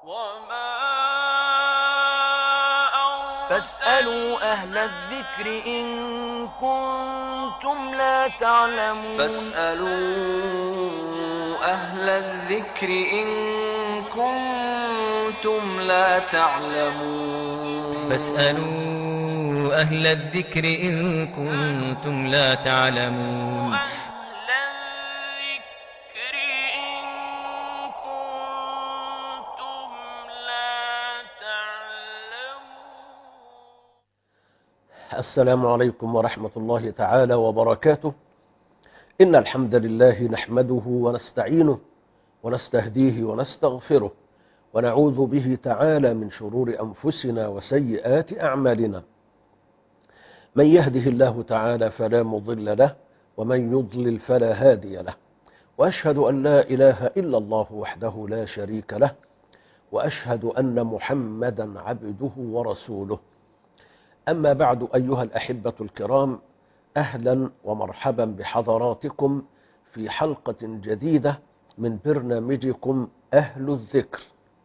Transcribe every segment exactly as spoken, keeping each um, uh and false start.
فاسألوا أهل الذكر إن كنتم لا تعلمون فاسألوا أهل الذكر إن كنتم لا تعلمون فاسألوا أهل الذكر إن كنتم لا تعلمون السلام عليكم ورحمة الله تعالى وبركاته. إن الحمد لله نحمده ونستعينه ونستهديه ونستغفره ونعوذ به تعالى من شرور أنفسنا وسيئات أعمالنا. من يهده الله تعالى فلا مضل له ومن يضلل فلا هادي له، وأشهد أن لا إله إلا الله وحده لا شريك له، وأشهد أن محمدا عبده ورسوله. أما بعد، أيها الأحبة الكرام، أهلا ومرحبا بحضراتكم في حلقة جديدة من برنامجكم أهل الذكر.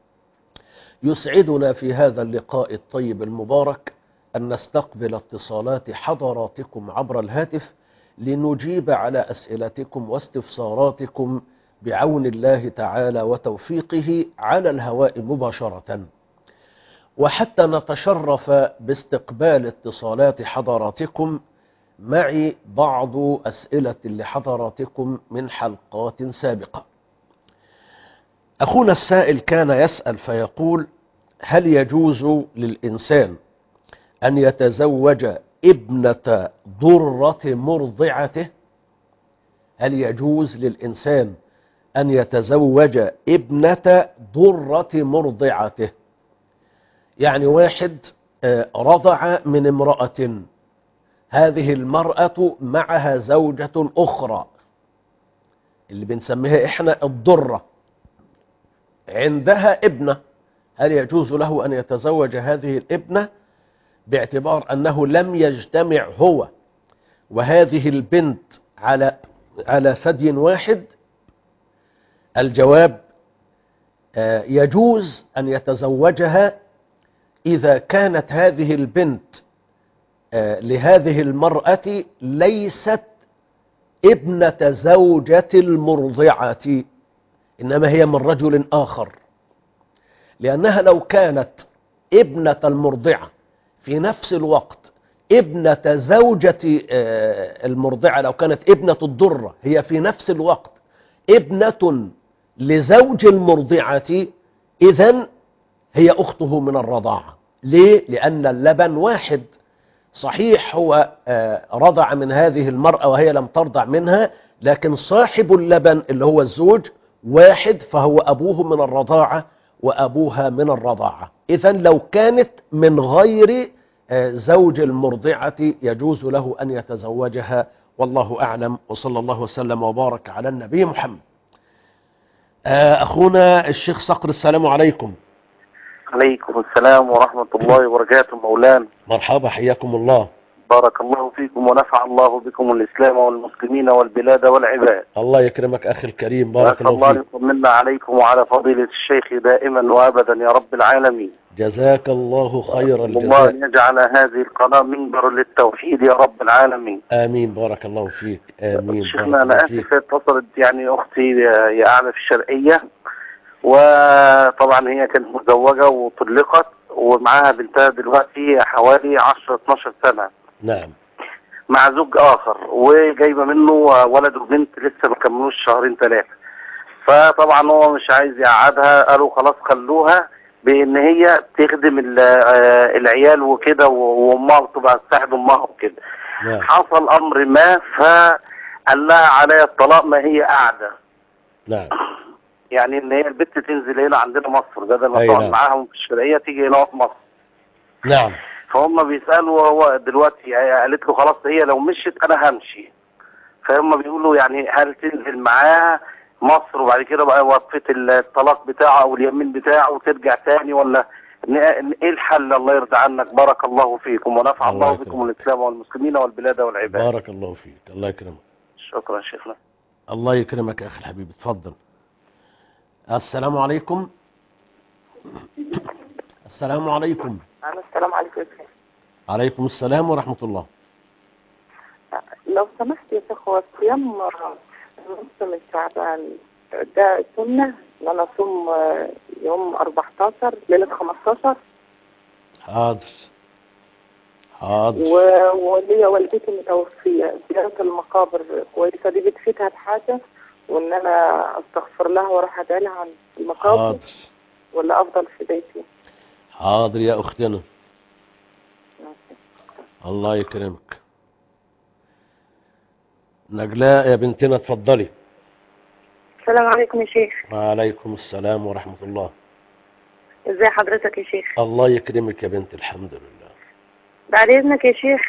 يسعدنا في هذا اللقاء الطيب المبارك أن نستقبل اتصالات حضراتكم عبر الهاتف لنجيب على أسئلتكم واستفساراتكم بعون الله تعالى وتوفيقه على الهواء مباشرة. وحتى نتشرف باستقبال اتصالات حضراتكم، معي بعض أسئلة لحضراتكم من حلقات سابقة. أخونا السائل كان يسأل فيقول: هل يجوز للإنسان أن يتزوج ابنة ضرة مرضعته؟ هل يجوز للإنسان أن يتزوج ابنة ضرة مرضعته؟ يعني واحد رضع من امرأة، هذه المرأة معها زوجة أخرى اللي بنسميها إحنا الضرة، عندها ابنة. هل يجوز له أن يتزوج هذه الابنة باعتبار أنه لم يجتمع هو وهذه البنت على على ثدي واحد؟ الجواب: يجوز أن يتزوجها إذا كانت هذه البنت لهذه المرأة ليست ابنة زوجة المرضعة، إنما هي من رجل آخر. لأنها لو كانت ابنة المرضعة في نفس الوقت ابنة زوجة المرضعة، لو كانت ابنة الضرة هي في نفس الوقت ابنة لزوج المرضعة، إذن هي أخته من الرضاعة. ليه؟ لأن اللبن واحد. صحيح هو رضع من هذه المرأة وهي لم ترضع منها، لكن صاحب اللبن اللي هو الزوج واحد، فهو أبوه من الرضاعة وأبوها من الرضاعة. إذن لو كانت من غير زوج المرضعة يجوز له أن يتزوجها، والله أعلم، وصلى الله وسلم وبارك على النبي محمد. أخونا الشيخ صقر، السلام عليكم. عليكم السلام ورحمة الله وبركاته. مولانا مرحبا، حياكم الله. بارك الله فيكم ونفع الله بكم الإسلام والمسلمين والبلاد والعباد. الله يكرمك أخي الكريم، بارك الله الله فيك. يطمنا عليكم وعلى فضيلة الشيخ دائما وأبدا يا رب العالمين. جزاك الله خير الجزاء. الله أن يجعل هذه القناة منبر للتوحيد يا رب العالمين. آمين، بارك الله فيك. آمين. شيخنا أنا آسف، اتصلت يعني أختي يا قاعدة في الشرقية، وطبعا هي كانت مزوجة وطلقت ومعاها بنتها دلوقتي حوالي عشرة اتناشر سنة. نعم. مع زوج آخر، وجايبة منه ولد وبنت لسه ما كملوش شهرين ثلاثة. فطبعا هو مش عايز يقعدها، قالوا خلاص خلوها بان هي تخدم العيال وكده، وامها تبقى تساعد امها وكده. نعم. حصل امر ما فقال لها عليا الطلاق ما هي قاعدة. نعم. يعني ان هي البنت تنزل هنا عندنا مصر بدل ما أي تقعد نعم. معاهم في الشرقية، تيجي هنا في مصر. نعم. فهم بيسألوا، وهو دلوقتي قالت له خلاص هي لو مشيت انا همشي. فهم بيقولوا يعني هل تنزل معاها مصر وبعد كده بقى وقفة الطلاق بتاعه او اليمين بتاعه وترجع تاني، ولا ايه الحل؟ الله يرضى عنك، بارك الله فيكم ونفع الله, الله بكم الاسلام والمسلمين والبلاد والعباد. بارك الله فيك، الله يكرمك. شكرا شيخنا. الله يكرمك يا اخي الحبيب، اتفضل. السلام عليكم. السلام عليكم. السلام عليكم يا شيخ. عليكم السلام ورحمة الله. لو سمحت يا شيخ، هو صيام نص من شعبان ده سنة ان انا اصوم يوم أربعتاشر ليلة خمستاشر؟ حاضر حاضر. وليا والدتي متوفية، زيارة المقابر كويسة دي بتفيدها بحاجة؟ وان انا استغفر لها واروح ادعي لها عن المقابر؟ حاضر. ولا افضل في بيتي؟ حاضر يا اختنا. الله يكرمك. نجلاء يا بنتنا اتفضلي. السلام عليكم يا شيخ. وعليكم السلام ورحمة الله. ازي حضرتك يا شيخ؟ الله يكرمك يا بنت، الحمد لله. بعد اذنك يا شيخ،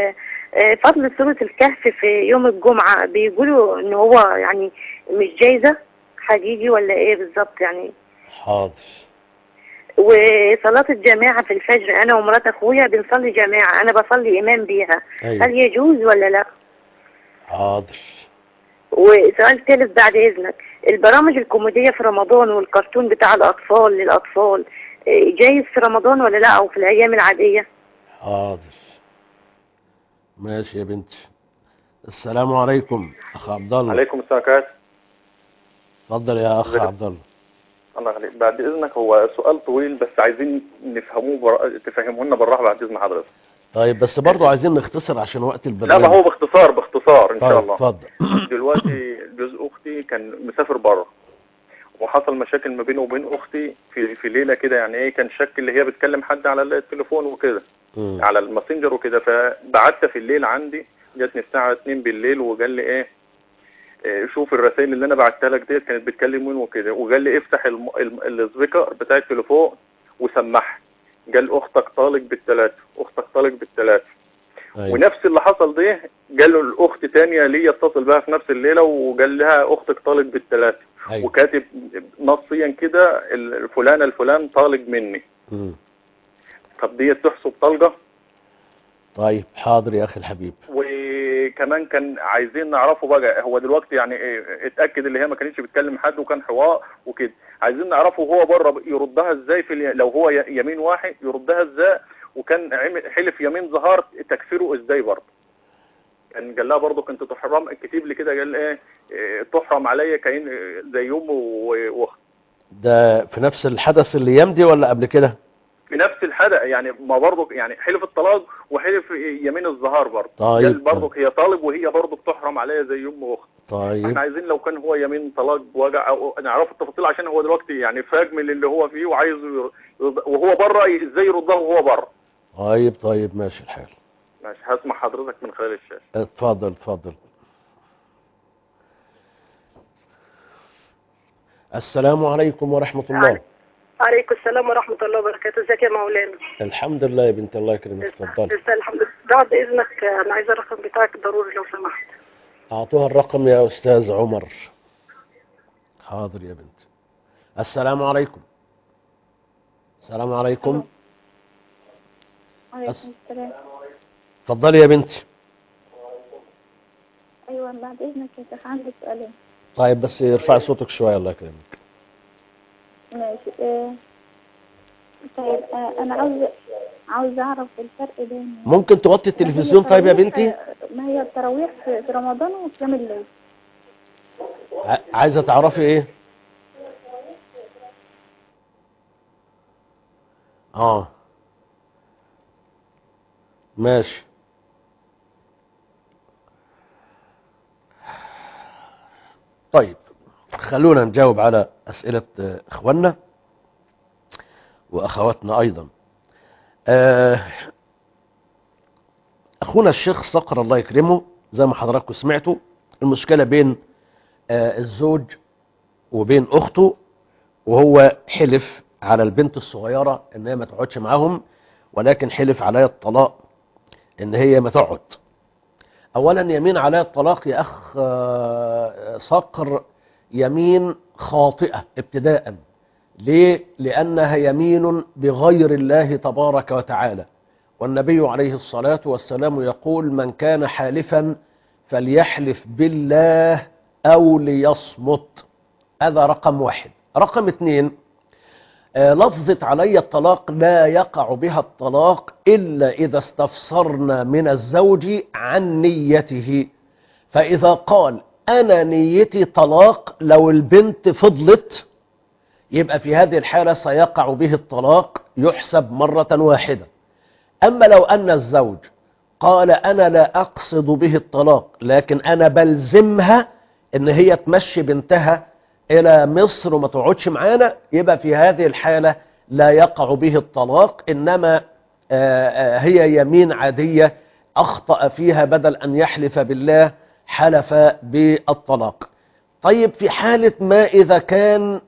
فضل سورة الكهف في يوم الجمعة بيقولوا ان هو يعني مش جايزة حقيقي ولا ايه بالظبط يعني؟ حاضر. وصلاة الجماعة في الفجر انا ومرات اخويا بنصلي جماعة، انا بصلي امام بيها. أيوة. هل يجوز ولا لا؟ حاضر. وسؤال ثالث بعد اذنك، البرامج الكوميدية في رمضان والكرتون بتاع الاطفال للاطفال جايز في رمضان ولا لا، او في الايام العادية؟ حاضر. ماشي يا بنتي. السلام عليكم اخ عبد الله. عليكم السلام عليكم. اتفضل يا اخ عبد الله. الله يخليك. بعد اذنك هو سؤال طويل بس عايزين نفهموه بر... تفهمه لنا بالراحه بعد اذن حضرتك. طيب بس برضه عايزين نختصر عشان وقت البرنامج. لا ما هو باختصار باختصار ان طيب شاء الله. اتفضل. دلوقتي جوز اختي كان مسافر بره وحصل مشاكل ما بينه وبين اختي في في ليله كده، يعني ايه، كان شك اللي هي بتكلم حد على التليفون وكده على الماسنجر وكده، فبعت في الليل عندي، جاتني الساعه اتنين بالليل وقال لي ايه, إيه شوف الرسائل اللي انا بعتها لك ديت كانت بتكلم مين وكده، وقال لي افتح السبيكر بتاع التليفون وسمعها، قال اختك طالق بالثلاثه، اختك طالق بالثلاثه. أيوة. ونفس اللي حصل ده قال له الاخت تانية ليا اتصل بها في نفس الليله وقال لها اختك طالق بالثلاثه. أيوة. وكاتب نصيا كده الفلانه الفلان طالق مني. م. طب دي تحسب طلقه؟ طيب حاضر يا اخي الحبيب. وكمان كان عايزين نعرفه بقى، هو دلوقتي يعني اتاكد اللي هي ما كانتش بتكلم حد وكان حوار وكده، عايزين نعرفه هو بره يردها ازاي، في لو هو يمين واحد يردها ازاي، وكان حلف يمين ظهار تكفيره ازاي برضه. كان قال لها برضه كنت تحرم، كتب لي كده قال ايه تحرم عليا كأن زي امه واخت. ده في نفس الحدث اللي يمضي ولا قبل كده؟ في نفس الحدث يعني، ما برضه يعني حلف الطلاق وحلف يمين الظهار برضه. طيب قال برضه هي طالب وهي برضه بتحرم عليا زي امه واخت. طيب احنا عايزين لو كان هو يمين طلاق وجع نعرف التفاصيل، عشان هو دلوقتي يعني فاق من اللي هو فيه وعايز وهو بره ازاي يردها وهو بره. طيب طيب ماشي الحال. ماشي هسمع حضرتك من خلال الشاشة. اتفضل اتفضل. السلام عليكم ورحمة الله. عليكم السلام ورحمة الله وبركاته. ازيك يا مولانا؟ الحمد لله يا بنت، الله يكرمك. اتفضل. الحمد لله. بعد اذنك انا عايزه الرقم بتاعك ضروري لو سمحت. اعطوها الرقم يا استاذ عمر. حاضر يا بنت. السلام عليكم. السلام عليكم. عليكم السلام. اتفضلي يا بنتي. ايوه بعد اذنك يا شيخ عندي سؤالين. طيب بس ارفعي صوتك شويه الله يكرمك. ماشي. اه طيب اه انا عاوز عاوز اعرف الفرق بين، ممكن توطي التلفزيون طيب يا بنتي؟ ما هي التراويح في رمضان وقيام الليل. عايزه تعرفي ايه؟ اه ماشي. طيب خلونا نجاوب على أسئلة إخواننا وأخواتنا أيضا. أخونا الشيخ صقر الله يكرمه زي ما حضراتكم سمعتوا، المشكلة بين الزوج وبين أخته، وهو حلف على البنت الصغيرة إن هي ما تقعدش معاهم، ولكن حلف عليها الطلاق إن هي ما تقعد. أولا يمين عليها الطلاق يا أخ صقر يمين خاطئة ابتداء. ليه؟ لأنها يمين بغير الله تبارك وتعالى، والنبي عليه الصلاة والسلام يقول من كان حالفا فليحلف بالله أو ليصمت. هذا رقم واحد. رقم اثنين، آه لفظة علي الطلاق لا يقع بها الطلاق إلا إذا استفسرنا من الزوج عن نيته. فإذا قال أنا نيتي طلاق، لو البنت فضلت يبقى في هذه الحالة سيقع به الطلاق، يحسب مرة واحدة. أما لو أن الزوج قال أنا لا أقصد به الطلاق، لكن أنا بلزمها إن هي تمشي بنتها إلى مصر وما تقعدش معانا، يبقى في هذه الحالة لا يقع به الطلاق، إنما هي يمين عادية أخطأ فيها، بدل أن يحلف بالله حلف بالطلاق. طيب في حالة ما إذا كان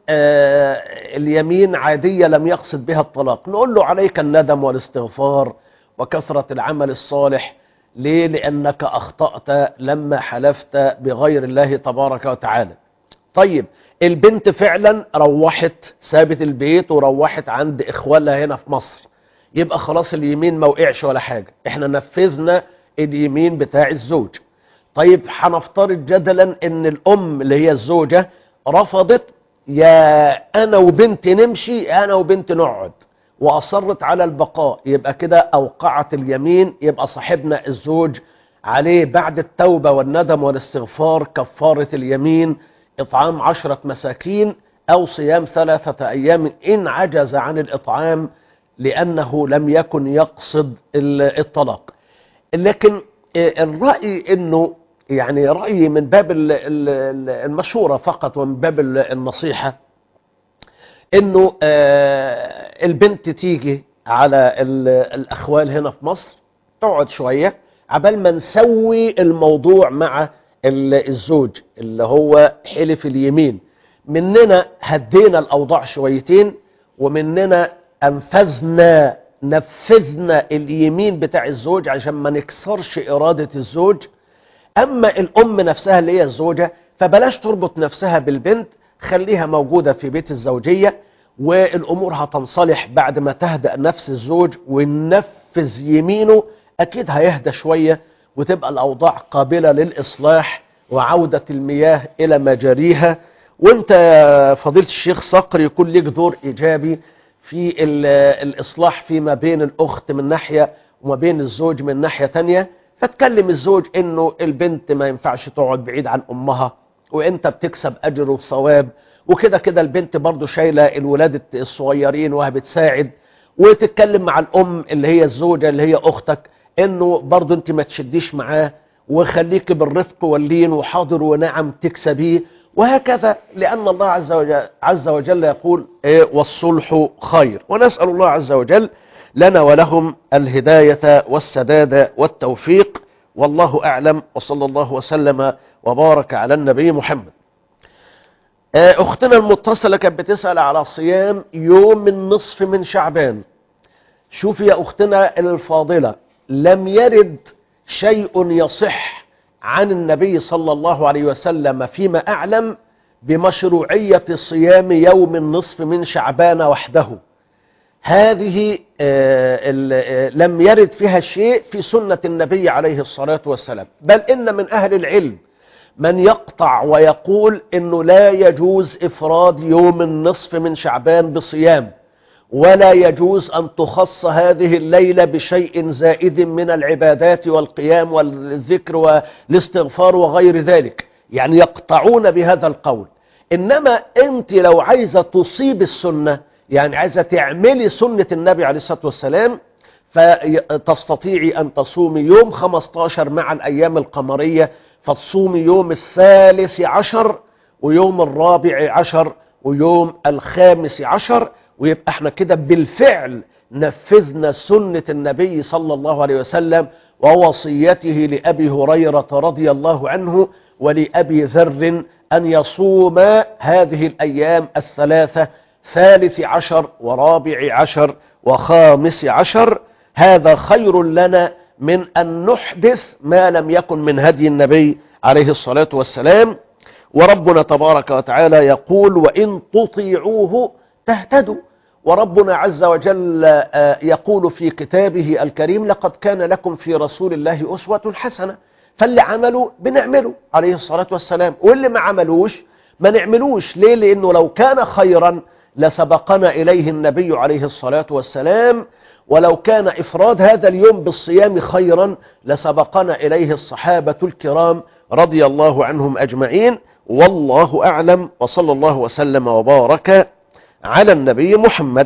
اليمين عادية لم يقصد بها الطلاق، نقول له عليك الندم والاستغفار وكثرة العمل الصالح. ليه؟ لأنك أخطأت لما حلفت بغير الله تبارك وتعالى. طيب البنت فعلا روحت، سابت البيت وروحت عند إخوالها هنا في مصر، يبقى خلاص اليمين ما وقعش ولا حاجة، احنا نفذنا اليمين بتاع الزوج. طيب هنفترض جدلا ان الام اللي هي الزوجة رفضت، يا انا وبنتي نمشي انا وبنتي نقعد، واصرت على البقاء، يبقى كده اوقعت اليمين، يبقى صاحبنا الزوج عليه بعد التوبة والندم والاستغفار كفارة اليمين اطعام عشرة مساكين او صيام ثلاثة ايام ان عجز عن الاطعام لانه لم يكن يقصد الطلاق. لكن الرأي انه يعني رأيي من باب المشورة فقط ومن باب النصيحة، انه البنت تيجي على الاخوال هنا في مصر، تقعد شوية عبال ما نسوي الموضوع مع الزوج اللي هو حلف اليمين، مننا هدينا الاوضاع شويتين، ومننا انفذنا نفذنا اليمين بتاع الزوج عشان ما نكسرش إرادة الزوج. أما الأم نفسها اللي هي الزوجة فبلاش تربط نفسها بالبنت، خليها موجودة في بيت الزوجية، والأمور هتنصلح بعد ما تهدأ نفس الزوج وننفذ يمينه، أكيد هيهدى شوية وتبقى الأوضاع قابلة للإصلاح وعودة المياه إلى مجاريها. وانت فضيلة الشيخ صقر يكون لك دور إيجابي في الإصلاح فيما بين الأخت من ناحية وما بين الزوج من ناحية تانية. فتكلم الزوج إنه البنت ما ينفعش تقعد بعيد عن أمها، وإنت بتكسب أجر وثواب، وكده كده البنت برضو شايلة الولاد الصغيرين وها بتساعد. وتتكلم مع الأم اللي هي الزوجة اللي هي أختك إنه برضو أنت ما تشديش معاه، وخليك بالرفق واللين وحاضر ونعم تكسبيه، وهكذا. لأن الله عز وجل, عز وجل يقول إيه؟ والصلح خير. ونسأل الله عز وجل لنا ولهم الهداية والسداد والتوفيق، والله أعلم، وصلى الله وسلم وبارك على النبي محمد. أختنا المتصلة كانت بتسأل على صيام يوم النصف من شعبان. شوفي يا أختنا الفاضلة، لم يرد شيء يصح عن النبي صلى الله عليه وسلم فيما أعلم بمشروعية صيام يوم النصف من شعبان وحده. هذه لم يرد فيها شيء في سنة النبي عليه الصلاة والسلام، بل إن من أهل العلم من يقطع ويقول إنه لا يجوز إفراد يوم النصف من شعبان بصيام، ولا يجوز أن تخص هذه الليلة بشيء زائد من العبادات والقيام والذكر والاستغفار وغير ذلك، يعني يقطعون بهذا القول. إنما أنت لو عايزة تصيب السنة، يعني عايزة تعملي سنة النبي عليه الصلاة والسلام، فتستطيعي أن تصومي يوم خمسة عشر مع الأيام القمرية، فتصومي يوم الثالث عشر ويوم الرابع عشر ويوم الخامس عشر، ويبقى احنا كده بالفعل نفذنا سنة النبي صلى الله عليه وسلم ووصيته لأبي هريرة رضي الله عنه ولأبي ذر أن يصوم هذه الأيام الثلاثة، ثالث عشر ورابع عشر وخامس عشر. هذا خير لنا من أن نحدث ما لم يكن من هدي النبي عليه الصلاة والسلام. وربنا تبارك وتعالى يقول وإن تطيعوه تهتدوا. وربنا عز وجل يقول في كتابه الكريم لقد كان لكم في رسول الله أسوة حسنة. فاللي عملوا بنعمله عليه الصلاة والسلام، واللي ما عملوش ما نعملوش. ليه؟ لأنه لو كان خيرا لسبقنا إليه النبي عليه الصلاة والسلام، ولو كان إفراد هذا اليوم بالصيام خيرا لسبقنا إليه الصحابة الكرام رضي الله عنهم أجمعين. والله أعلم، وصلى الله وسلم وبارك على النبي محمد.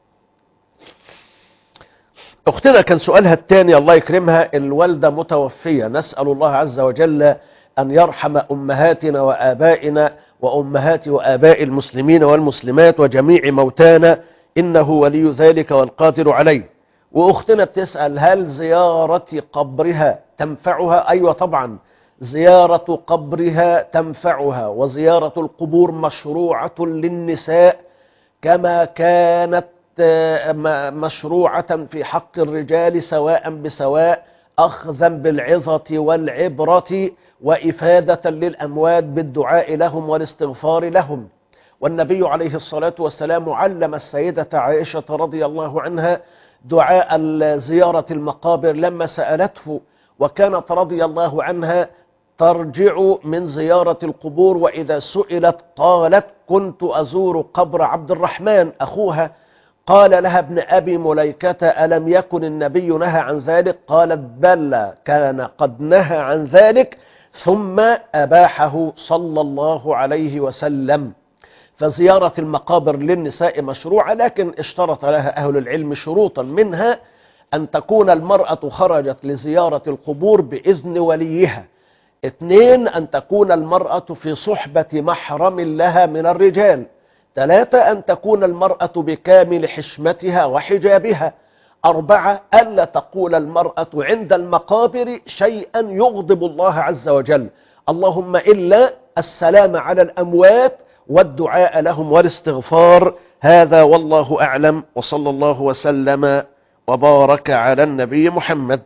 أختنا كان سؤالها الثاني الله يكرمها، الوالدة متوفية، نسأل الله عز وجل أن يرحم أمهاتنا وآبائنا وأمهات وآباء المسلمين والمسلمات وجميع موتانا، إنه ولي ذلك والقادر عليه. وأختنا بتسأل هل زيارة قبرها تنفعها؟ أيوة طبعا، زيارة قبرها تنفعها، وزيارة القبور مشروعة للنساء كما كانت مشروعة في حق الرجال سواء بسواء، أخذا بالعظة والعبرة وإفادة للأموات بالدعاء لهم والاستغفار لهم. والنبي عليه الصلاة والسلام علم السيدة عائشة رضي الله عنها دعاء زيارة المقابر لما سألته، وكانت رضي الله عنها ترجع من زيارة القبور وإذا سئلت قالت كنت أزور قبر عبد الرحمن أخوها، قال لها ابن أبي مليكة ألم يكن النبي نهى عن ذلك؟ قالت بلى كان قد نهى عن ذلك ثم أباحه صلى الله عليه وسلم. فزيارة المقابر للنساء مشروعة، لكن اشترط لها أهل العلم شروطا، منها أن تكون المرأة خرجت لزيارة القبور بإذن وليها، اثنين أن تكون المرأة في صحبة محرم لها من الرجال، ثلاثة أن تكون المرأة بكامل حشمتها وحجابها، أربعة ألا تقول المرأة عند المقابر شيئا يغضب الله عز وجل، اللهم إلا السلام على الأموات والدعاء لهم والاستغفار. هذا والله أعلم، وصلى الله وسلم وبارك على النبي محمد.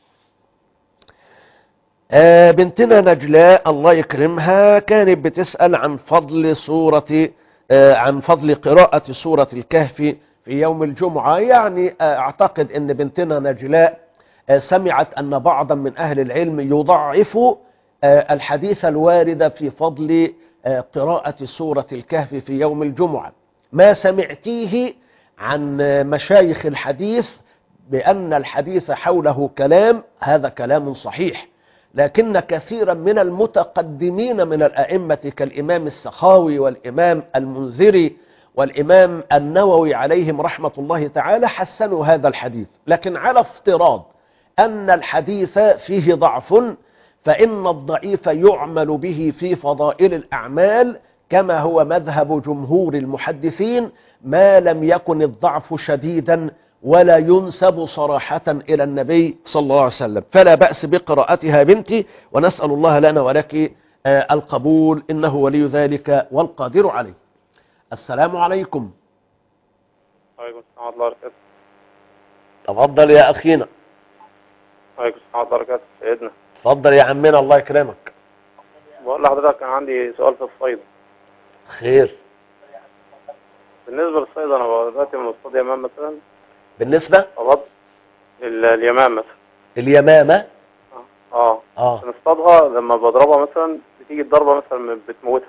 آه بنتنا نجلاء الله يكرمها كانت بتسأل عن فضل سورة آه عن فضل قراءة سورة الكهف في يوم الجمعة. يعني آه أعتقد أن بنتنا نجلاء آه سمعت أن بعضا من أهل العلم يضعف آه الحديث الوارد في فضل آه قراءة سورة الكهف في يوم الجمعة. ما سمعتيه عن مشايخ الحديث بأن الحديث حوله كلام، هذا كلام صحيح، لكن كثيرا من المتقدمين من الأئمة كالإمام السخاوي والإمام المنذري والإمام النووي عليهم رحمة الله تعالى حسنوا هذا الحديث. لكن على افتراض أن الحديث فيه ضعف، فإن الضعيف يعمل به في فضائل الأعمال كما هو مذهب جمهور المحدثين، ما لم يكن الضعف شديدا ولا ينسب صراحة إلى النبي صلى الله عليه وسلم، فلا بأس بقراءتها بنتي، ونسأل الله لنا ولك القبول إنه ولي ذلك والقادر عليه. السلام عليكم. وعليكم السلام ورحمة الله وبركاته. تفضل يا أخينا. وعليكم السلام ورحمة الله وبركاته سيدنا. تفضل يا عمنا الله يكرمك. بقول لحضرتك كان عندي سؤال في الصيد. خير. بالنسبة للصيد أنا دلوقتي من أصطاد يمام مثلا. بالنسبة؟ أصطاد اليمام مثلا. اليمامة؟ اه اه نصطادها لما بضربها مثلا بتيجي الضربة مثلا بتموتها.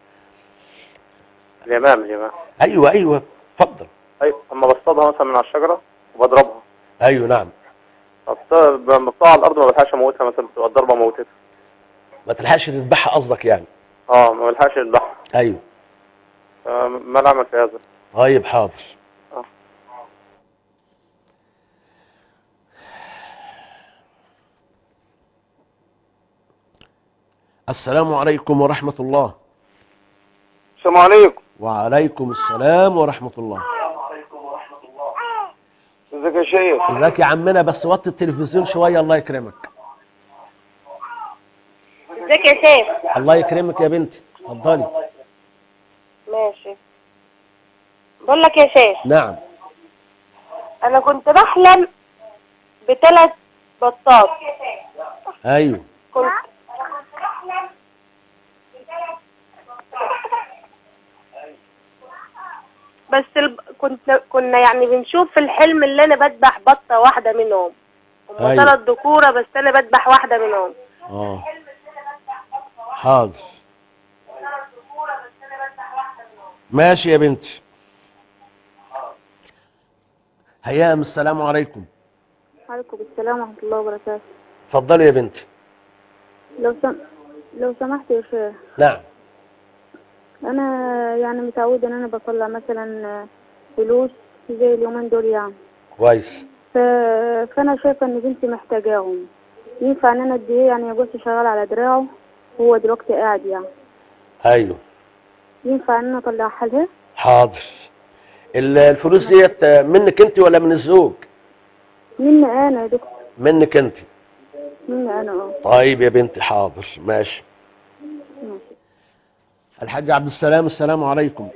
اليمام اليمام. أيوة أيوة اتفضل. أيوة أما بصطادها مثلا من على الشجرة وبضربها. أيوة نعم. لما بطلع على الأرض ما بلحقش أموتها مثلا، بتبقى الضربة موتتها. ما تلحقش تذبحها قصدك يعني؟ اه ما بلحقش أذبحها. أيوة. ما العمل في هذا؟ طيب حاضر. اه السلام عليكم ورحمة الله. السلام عليكم. وعليكم السلام ورحمة الله. ازيك يا شيخ؟ ازيك يا عمنا، بس وطي التلفزيون شوية الله يكرمك. ازيك يا شيخ؟ الله يكرمك يا بنتي، اتفضلي. ماشي. بقول لك يا شيخ. نعم. انا كنت بحلم بثلاث بطات. ايوه. كنت بس الب... كنت كنا يعني بنشوف في الحلم اللي انا بذبح بطه واحده منهم، هم أيوة. ثلاث ذكوره بس انا بذبح واحده منهم. اه حاضر. ماشي يا بنتي. هيام السلام عليكم. وعليكم السلام ورحمة الله وبركاته. اتفضلي يا بنتي. لو سم... لو سمحت يا شيخ. نعم. أنا يعني متعودة إن أنا بطلع مثلا فلوس زي اليومين دول يعني. كويس. ف... فأنا شايفة إن بنتي محتاجاهم. ينفع إن أنا أديه يعني جوزي شغال على دراعه وهو دلوقتي قاعد يعني. أيوه. ينفع إن أنا أطلعها لها؟ حاضر. الفلوس ديت منك أنت ولا من الزوج؟ مني أنا يا دكتور. منك أنت. مني أنا أه. طيب يا بنتي حاضر ماشي. ماشي. الحاج عبد السلام السلام عليكم.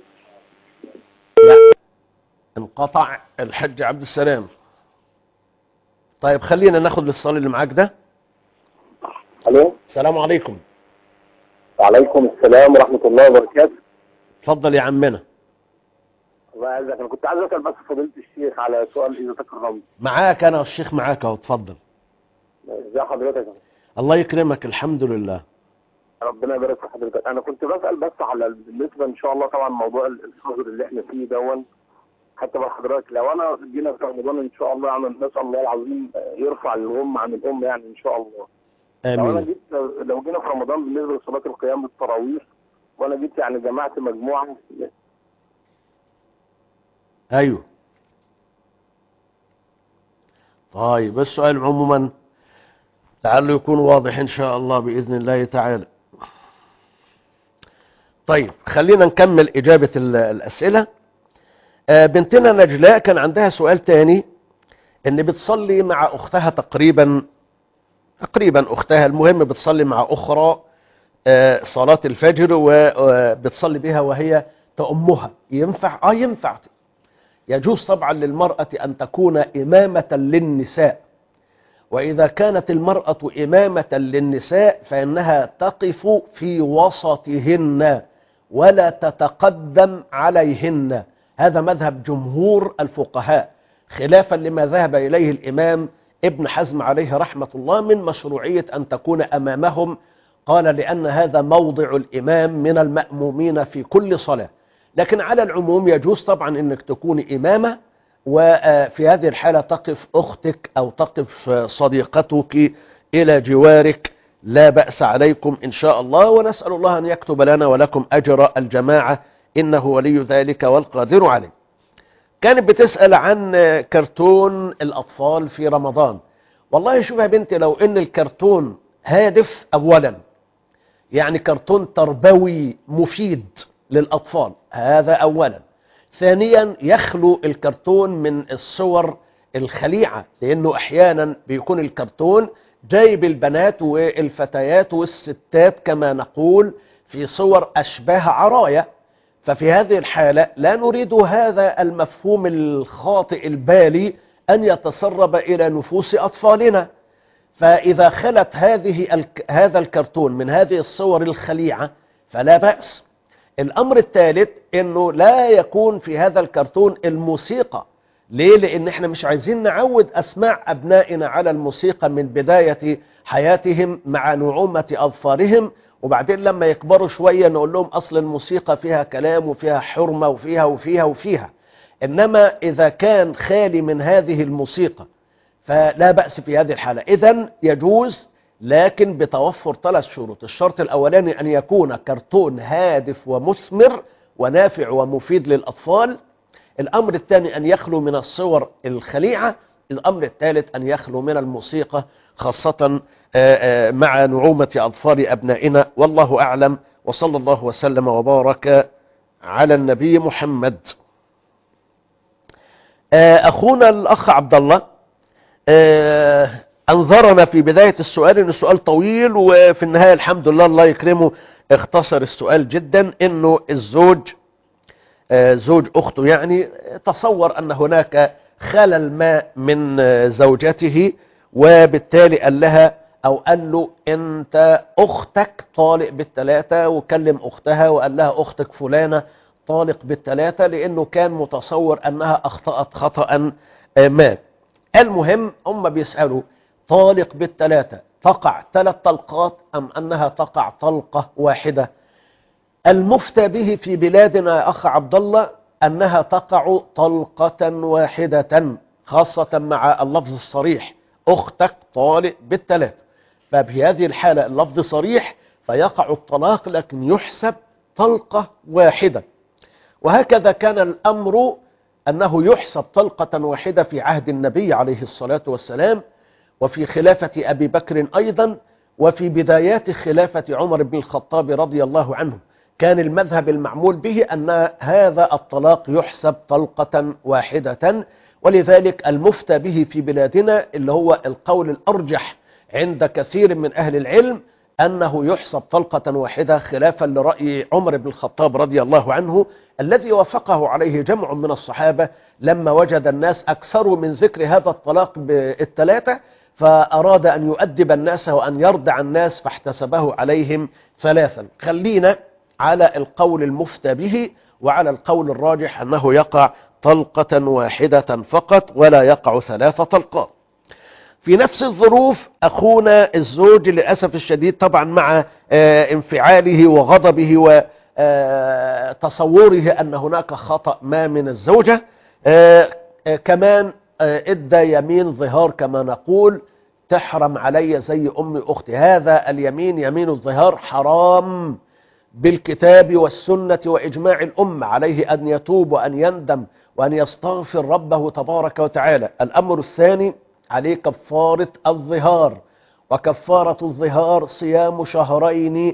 لا انقطع الحاج عبد السلام. طيب خلينا ناخد الاتصال اللي معاك ده. الو السلام عليكم. وعليكم السلام ورحمه الله وبركاته. اتفضل يا عمنا. الله يعزك، انا كنت عايز اسال بس فضيله الشيخ على سؤال اذا تكرمت. معاك انا الشيخ معاك اهو. اتفضل. ازي حضرتك؟ الله يكرمك الحمد لله. ربنا يبارك في حضرتك. انا كنت بسال بس على بالنسبه ان شاء الله طبعا موضوع الشهر اللي احنا فيه دون، حتى بقى حضرتك لو انا جينا في رمضان ان شاء الله يعني نسال الله العظيم يرفع الغم عن الام يعني ان شاء الله. امين. لو انا جيت لو جينا في رمضان بالنسبه لصلاه القيام بالتراويح وانا جيت يعني جمعت مجموعه. ايوه. طيب السؤال عموما لعله يكون واضح ان شاء الله باذن الله تعالى. طيب خلينا نكمل اجابه الاسئله. بنتنا نجلاء كان عندها سؤال تاني، ان بتصلي مع اختها تقريبا تقريبا اختها المهم بتصلي مع اخرى صلاة الفجر وبتصلي بها وهي تأمها. ينفع؟ اه ينفع. يجوز طبعا للمرأة ان تكون امامة للنساء، واذا كانت المرأة امامة للنساء فانها تقف في وسطهن ولا تتقدم عليهن. هذا مذهب جمهور الفقهاء خلافا لما ذهب إليه الإمام ابن حزم عليه رحمة الله من مشروعية أن تكون أمامهم. قال لأن هذا موضع الإمام من المأمومين في كل صلاة، لكن على العموم يجوز طبعا أنك تكون إمامة، وفي هذه الحالة تقف أختك أو تقف صديقتك إلى جوارك، لا بأس عليكم إن شاء الله، ونسأل الله أن يكتب لنا ولكم أجر الجماعة إنه ولي ذلك والقادر عليه. كانت بتسأل عن كرتون الأطفال في رمضان. والله شوف يا بنتي، لو إن الكرتون هادف أولا، يعني كرتون تربوي مفيد للأطفال، هذا أولا. ثانيا يخلو الكرتون من الصور الخليعة، لأنه أحيانا بيكون الكرتون جايب البنات والفتيات والستات كما نقول في صور أشباه عرايا، ففي هذه الحالة لا نريد هذا المفهوم الخاطئ البالي أن يتسرب إلى نفوس أطفالنا. فإذا خلت هذه الك... هذا الكرتون من هذه الصور الخليعة فلا بأس. الأمر الثالث أنه لا يكون في هذا الكرتون الموسيقى. ليه؟ لأن احنا مش عايزين نعود أسماع أبنائنا على الموسيقى من بداية حياتهم مع نعومة أظفارهم، وبعدين لما يكبروا شوية نقول لهم أصل الموسيقى فيها كلام وفيها حرمة وفيها وفيها وفيها. إنما إذا كان خالي من هذه الموسيقى فلا بأس في هذه الحالة. إذن يجوز، لكن بتوفر ثلاث شروط. الشرط الأولاني أن يكون كرتون هادف ومثمر ونافع ومفيد للأطفال. الأمر الثاني أن يخلو من الصور الخليعة. الأمر الثالث أن يخلو من الموسيقى، خاصة مع نعومة أظفار أبنائنا. والله أعلم، وصلى الله وسلم وبارك على النبي محمد. أخونا الأخ عبد الله أنظرنا في بداية السؤال أن السؤال طويل، وفي النهاية الحمد لله الله يكرمه اختصر السؤال جدا. أنه الزوج زوج أخته يعني تصور أن هناك خلل ما من زوجته، وبالتالي قال لها أو قال له أنت أختك طالق بالثلاثة، وكلم أختها وقال لها أختك فلانة طالق بالثلاثة، لأنه كان متصور أنها أخطأت خطأ ما. المهم هم بيسألوا طالق بالثلاثة تقع ثلاث طلقات أم أنها تقع طلقة واحدة؟ المفتى به في بلادنا يا أخ عبد الله أنها تقع طلقة واحدة، خاصة مع اللفظ الصريح أختك طالق بالثلاث. ففي هذه الحالة اللفظ صريح فيقع الطلاق، لكن يحسب طلقة واحدة. وهكذا كان الأمر أنه يحسب طلقة واحدة في عهد النبي عليه الصلاة والسلام، وفي خلافة أبي بكر أيضا، وفي بدايات خلافة عمر بن الخطاب رضي الله عنه. كان المذهب المعمول به أن هذا الطلاق يحسب طلقة واحدة، ولذلك المفتى به في بلادنا اللي هو القول الأرجح عند كثير من أهل العلم أنه يحسب طلقة واحدة، خلافا لرأي عمر بن الخطاب رضي الله عنه الذي وافقه عليه جمع من الصحابة لما وجد الناس أكثروا من ذكر هذا الطلاق بالثلاثة، فأراد أن يؤدب الناس وأن يردع الناس فاحتسبه عليهم ثلاثا. خلينا على القول المفتى به وعلى القول الراجح أنه يقع طلقة واحدة فقط ولا يقع ثلاث طلقات. في نفس الظروف أخونا الزوج للأسف الشديد طبعا مع انفعاله وغضبه وتصوره أن هناك خطأ ما من الزوجة، كمان ادى يمين ظهار كما نقول تحرم علي زي أم أختي. هذا اليمين يمين الظهار حرام بالكتاب والسنة وإجماع الأمة، عليه أن يتوب وأن يندم وأن يستغفر ربه تبارك وتعالى. الأمر الثاني عليه كفارة الظهار، وكفارة الظهار صيام شهرين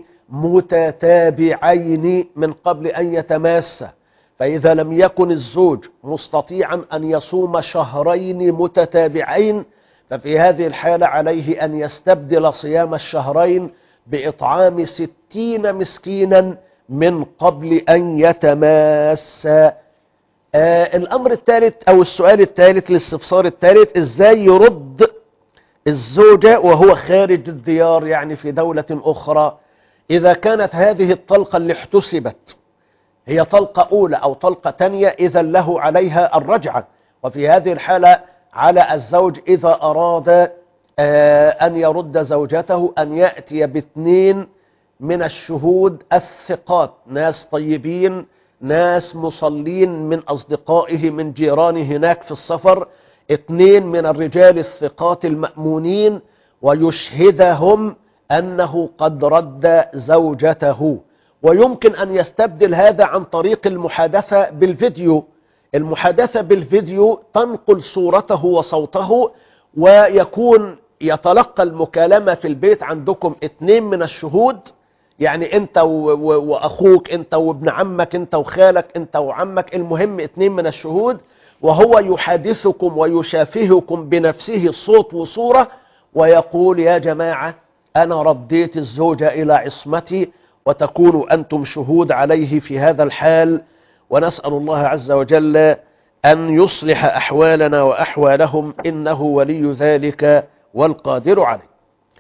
متتابعين من قبل أن يتماسا. فإذا لم يكن الزوج مستطيعا أن يصوم شهرين متتابعين ففي هذه الحالة عليه أن يستبدل صيام الشهرين بإطعام ستين مسكينا من قبل أن يتماسا. آه الأمر الثالث أو السؤال الثالث الاستفسار الثالث، إزاي يرد الزوجة وهو خارج الديار يعني في دولة أخرى إذا كانت هذه الطلقة اللي احتسبت هي طلقة أولى أو طلقة تانية، إذا له عليها الرجعة. وفي هذه الحالة على الزوج إذا أراد آه أن يرد زوجته أن يأتي باثنين من الشهود الثقات، ناس طيبين، ناس مصلين من أصدقائه من جيرانه هناك في السفر، اثنين من الرجال الثقات المأمونين، ويشهدهم أنه قد رد زوجته. ويمكن أن يستبدل هذا عن طريق المحادثة بالفيديو. المحادثة بالفيديو تنقل صورته وصوته، ويكون يتلقى المكالمة في البيت عندكم اثنين من الشهود، يعني انت واخوك، انت وابن عمك، انت وخالك، انت وعمك، المهم اثنين من الشهود، وهو يحادثكم ويشافهكم بنفسه صوت وصورة، ويقول يا جماعة انا رديت الزوجة الى عصمتي، وتكونوا انتم شهود عليه في هذا الحال. ونسأل الله عز وجل ان يصلح احوالنا واحوالهم انه ولي ذلك والقادر عليه.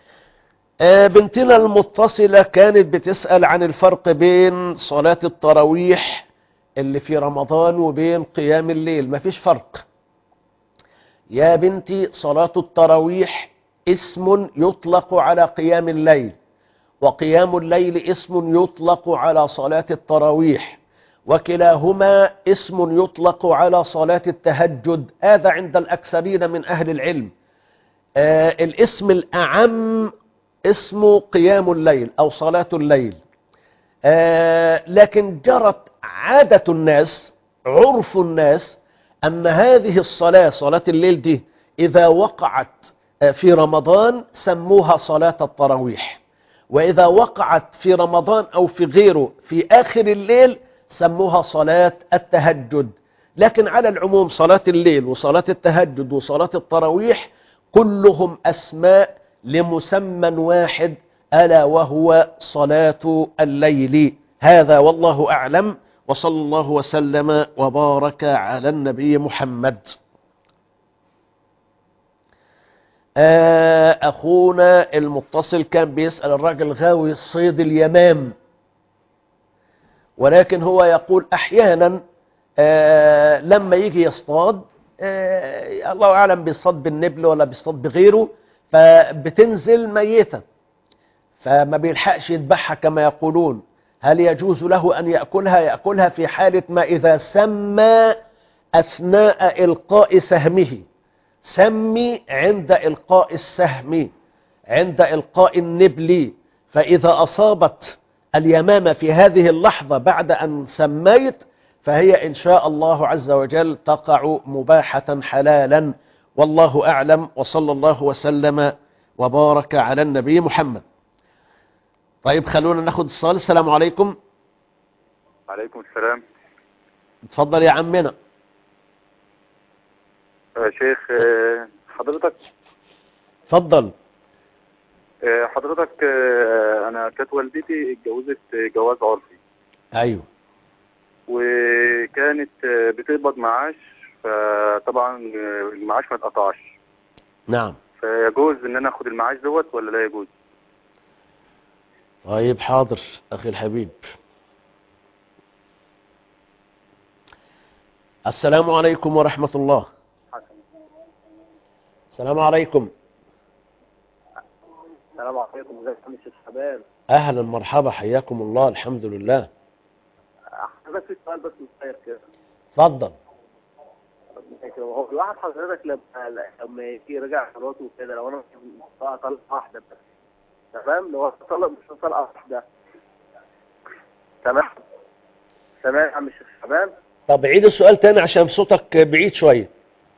بنتنا المتصلة كانت بتسأل عن الفرق بين صلاة التراويح اللي في رمضان وبين قيام الليل. مفيش فرق يا بنتي، صلاة التراويح اسم يطلق على قيام الليل، وقيام الليل اسم يطلق على صلاة التراويح، وكلاهما اسم يطلق على صلاة التهجد. هذا عند الأكثرين من أهل العلم. آه الاسم الأعم اسمه قيام الليل أو صلاة الليل. آه لكن جرت عادة الناس، عرف الناس، أن هذه الصلاة صلاة الليل دي إذا وقعت في رمضان سموها صلاة التراويح، وإذا وقعت في رمضان أو في غيره في آخر الليل سموها صلاة التهجد. لكن على العموم صلاة الليل وصلاة التهجد وصلاة التراويح كلهم أسماء لمسمى واحد، ألا وهو صلاة الليل. هذا والله أعلم، وصلى الله وسلم وبارك على النبي محمد. أخونا المتصل كان بيسأل الراجل غاوي صيد اليمام، ولكن هو يقول أحيانا لما يجي يصطاد، الله أعلم بيصطاد بالنبل ولا بيصطاد بغيره، فبتنزل ميتة فما بيلحقش يذبحها كما يقولون، هل يجوز له أن يأكلها؟ يأكلها في حالة ما إذا سمى أثناء إلقاء سهمه. سمي عند إلقاء السهم، عند إلقاء النبل، فإذا أصابت اليمامة في هذه اللحظة بعد أن سميت فهي إن شاء الله عز وجل تقع مباحة حلالا، والله أعلم، وصلى الله وسلم وبارك على النبي محمد. طيب خلونا ناخد الصلاة. السلام عليكم. عليكم السلام. اتفضل يا عمنا. يا شيخ حضرتك. اتفضل. حضرتك انا كانت والدتي اتجوزت جواز عرفي. ايوه. وكانت بتقبض معاش، فطبعا المعاش ما اتقطعش. نعم. فيجوز ان انا اخد المعاش دوت ولا لا يجوز؟ طيب حاضر اخي الحبيب. السلام عليكم ورحمة الله. السلام عليكم. السلام عليكم. ازيك يا مستر شباب؟ اهلا مرحبا، حياكم الله. الحمد لله. بس في سؤال بس صغير كده. اتفضل. هو الواحد حضرتك لما لما يجي يرجع مراته وكده، لو انا طلقه واحده بس، تمام؟ لو طلق مش طلقه واحده، تمام؟ تمام يا عم الشيخ شباب. طب عيد السؤال تاني عشان صوتك بعيد شويه.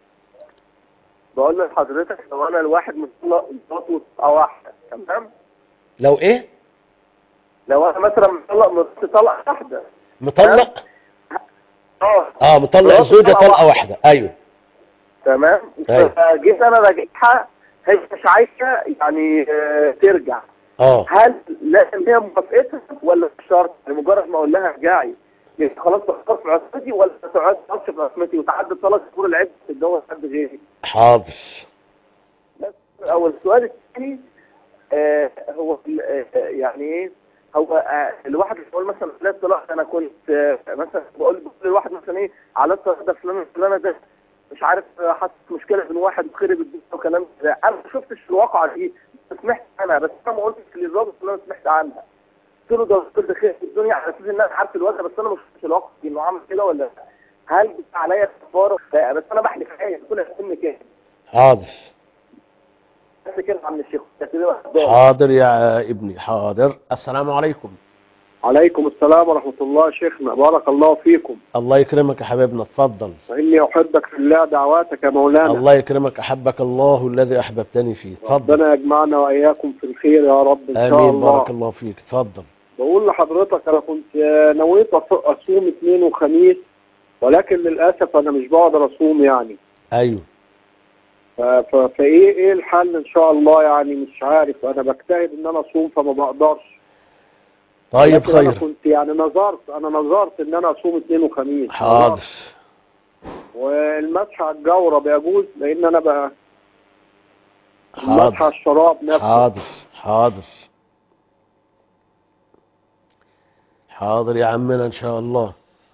بقول لحضرتك لو انا الواحد مطلق مراته طلقه واحده، تمام؟ لو ايه؟ لو انا مثلا مطلق مراتي طلقه واحده. مطلق؟ اه اه مطلق الزوجه طلقه واحده. ايوه تمام. فجيت انا راجعها، هي مش عايزه يعني اه ترجع. اه هل لازم هي موافقتها ولا مش شرط؟ يعني مجرد ما اقول لها ارجعي خلاص تخلص في عصمتي، ولا تقعد تخلص في عصمتي وتعدي ثلاث شهور العده تتجوز حد غيري؟ حاضر. بس اول السؤال الثاني آه هو آه يعني ايه؟ هو آه الواحد بيقول مثلا لا طلاق، انا كنت آه مثلا بقول بقول للواحد مثلا ايه على الطلاق ده فلان فلانه ده مش عارف حصلت مشكله بين واحد وخرب الدنيا وكلام ده. انا ما شفتش الواقعه دي، سمعت عنها، بس انا ما قلتش للراجل اللي انا سمعت عنها. قلت له ده كل خير في الدنيا على اساس ان انا عارف الوضع، بس انا ما شفتش الواقعه دي انه عمل كده ولا لا. هل بتاع عليا كفاره؟ بس انا بحلف عليا تكون هتتم كده. حاضر. بس كده يا عم الشيخ. حاضر يا ابني حاضر. السلام عليكم. عليكم السلام ورحمة الله يا شيخنا، بارك الله فيكم. الله يكرمك يا حبيبنا، اتفضل. وإني أحبك في الله، دعواتك يا مولانا. الله يكرمك، أحبك الله الذي أحببتني فيه. اتفضل. ربنا يجمعنا وإياكم في الخير يا رب إن شاء الله. آمين. بارك الله فيك. اتفضل. بقول لحضرتك أنا كنت نويت أصوم اثنين وخميس، ولكن للأسف أنا مش بقدر أصوم يعني. أيوه. فايه ايه الحل ان شاء الله؟ يعني مش عارف، انا بجتهد ان انا اصوم فما بقدرش. طيب خير. انا كنت يعني نظرت انا نظرت ان انا اصوم اثنين وخميس. حاضر. والمسح على الجورب يجوز؟ لان انا بقى حاضر. المسح على الشراب نفسه. حاضر حاضر حاضر يا عمنا ان شاء الله.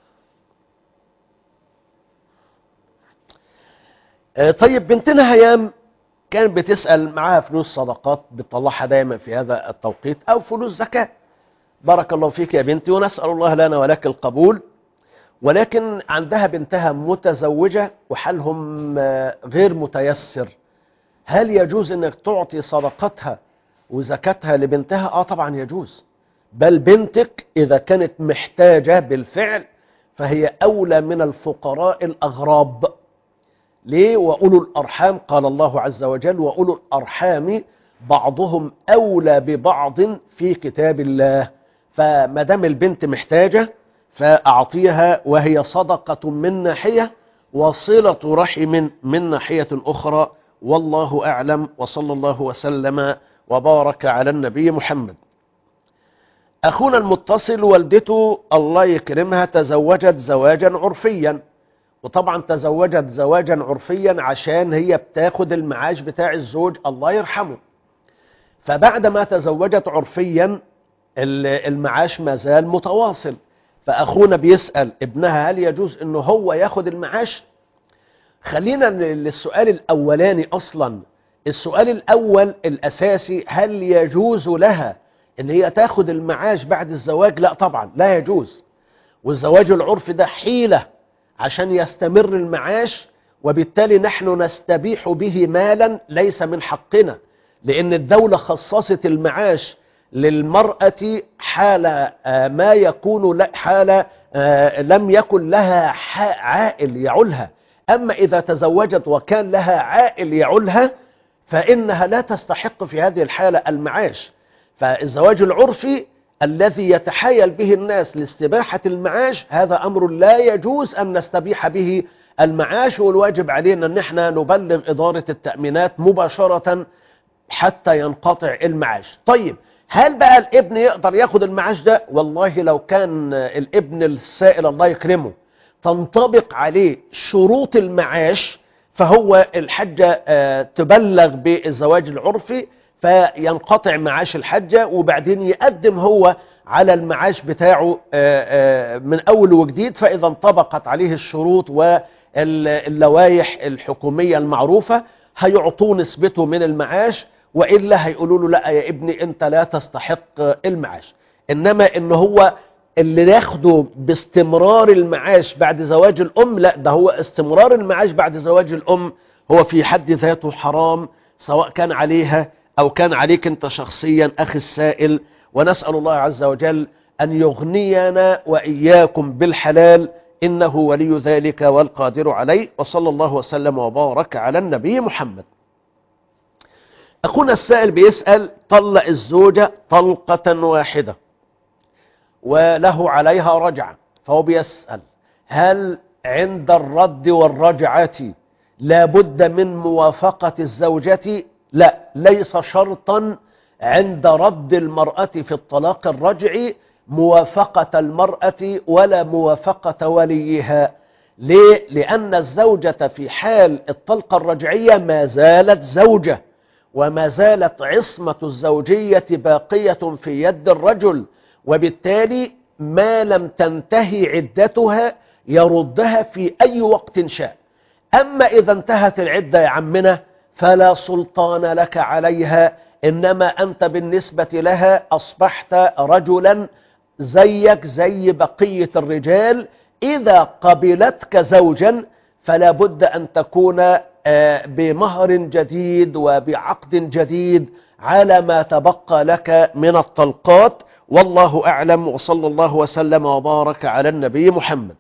طيب بنتنا هيام كانت بتسأل معاها فلوس صدقات بتطلعها دايما في هذا التوقيت أو فلوس زكاة. بارك الله فيك يا بنتي، ونسأل الله لنا ولك القبول. ولكن عندها بنتها متزوجة وحالهم غير متيسر. هل يجوز انك تعطي صدقتها وزكاتها لبنتها؟ اه طبعا يجوز، بل بنتك إذا كانت محتاجة بالفعل فهي أولى من الفقراء الأغراب. ليه؟ وأولو الأرحام، قال الله عز وجل وأولو الأرحام بعضهم أولى ببعض في كتاب الله. فمدام البنت محتاجة فأعطيها، وهي صدقة من ناحية وصلة رحم من ناحية أخرى، والله أعلم، وصلى الله وسلم وبارك على النبي محمد. أخونا المتصل والدته الله يكرمها تزوجت زواجا عرفيا، وطبعا تزوجت زواجا عرفيا عشان هي بتاخد المعاش بتاع الزوج الله يرحمه. فبعد ما تزوجت عرفيا المعاش ما زال متواصل. فأخونا بيسأل ابنها هل يجوز انه هو ياخد المعاش؟ خلينا للسؤال الأولاني أصلا. السؤال الأول الأساسي هل يجوز لها ان هي تاخد المعاش بعد الزواج، لا طبعا لا يجوز. والزواج العرفي ده حيلة عشان يستمر المعاش، وبالتالي نحن نستبيح به مالا ليس من حقنا، لأن الدولة خصصت المعاش للمرأة حال ما يكون حال لم يكن لها عائل يعولها. أما إذا تزوجت وكان لها عائل يعولها فإنها لا تستحق في هذه الحالة المعاش. فالزواج العرفي الذي يتحايل به الناس لاستباحة المعاش هذا أمر لا يجوز أن نستبيح به المعاش، والواجب علينا أن احنا نبلغ إدارة التأمينات مباشرة حتى ينقطع المعاش. طيب هل بقى الابن يقدر ياخد المعاش ده؟ والله لو كان الابن السائل الله يكرمه تنطبق عليه شروط المعاش فهو الحجة تبلغ بالزواج العرفي فينقطع معاش الحجة، وبعدين يقدم هو على المعاش بتاعه من أول وجديد. فإذا انطبقت عليه الشروط واللوائح الحكومية المعروفة هيعطوه نسبته من المعاش، وإلا هيقولوا له لا يا ابني أنت لا تستحق المعاش. إنما إن هو اللي ياخده باستمرار المعاش بعد زواج الأم، لا، ده هو استمرار المعاش بعد زواج الأم هو في حد ذاته حرام، سواء كان عليها أو كان عليك أنت شخصيا أخي السائل. ونسأل الله عز وجل أن يغنينا وإياكم بالحلال، إنه ولي ذلك والقادر عليه. وصلى الله وسلم وبارك على النبي محمد. أخونا السائل بيسأل: طلق الزوجة طلقة واحدة وله عليها رجعة، فهو بيسأل هل عند الرد والرجعة لابد من موافقة الزوجة؟ لا، ليس شرطا عند رد المرأة في الطلاق الرجعي موافقة المرأة ولا موافقة وليها. ليه؟ لأن الزوجة في حال الطلقة الرجعية ما زالت زوجة، وما زالت عصمة الزوجية باقية في يد الرجل، وبالتالي ما لم تنتهي عدتها يردها في أي وقت شاء. أما إذا انتهت العدة يا عمنا فلا سلطان لك عليها، إنما أنت بالنسبة لها أصبحت رجلا زيك زي بقية الرجال. إذا قبلتك زوجا فلا بد أن تكون بمهر جديد وبعقد جديد على ما تبقى لك من الطلقات. والله أعلم، وصلى الله وسلم وبارك على النبي محمد.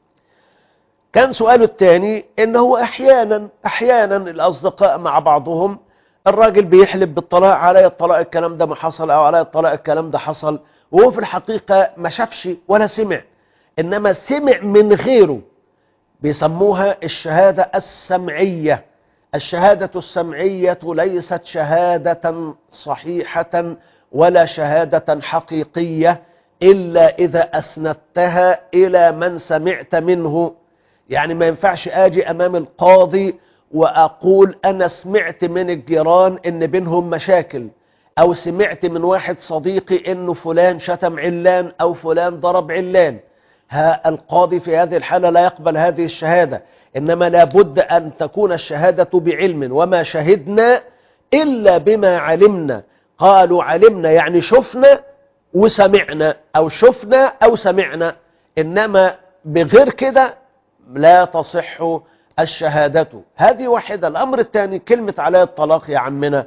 كان سؤاله الثاني إنه أحيانا أحيانا الأصدقاء مع بعضهم الراجل بيحلف بالطلاق، علي الطلاق الكلام ده ما حصل، أو علي الطلاق الكلام ده حصل، وهو في الحقيقة ما شافش ولا سمع، إنما سمع من غيره. بيسموها الشهادة السمعية. الشهادة السمعية ليست شهادة صحيحة ولا شهادة حقيقية إلا إذا أسندتها إلى من سمعت منه. يعني ما ينفعش آجي أمام القاضي وأقول أنا سمعت من الجيران إن بينهم مشاكل، أو سمعت من واحد صديقي إنه فلان شتم علان أو فلان ضرب علان. ها القاضي في هذه الحالة لا يقبل هذه الشهادة، إنما لابد أن تكون الشهادة بعلم، وما شهدنا إلا بما علمنا. قالوا علمنا يعني شفنا وسمعنا، أو شفنا أو سمعنا، إنما بغير كده لا تصح الشهادة. هذه واحدة. الأمر الثاني كلمة علي الطلاق يا عمنا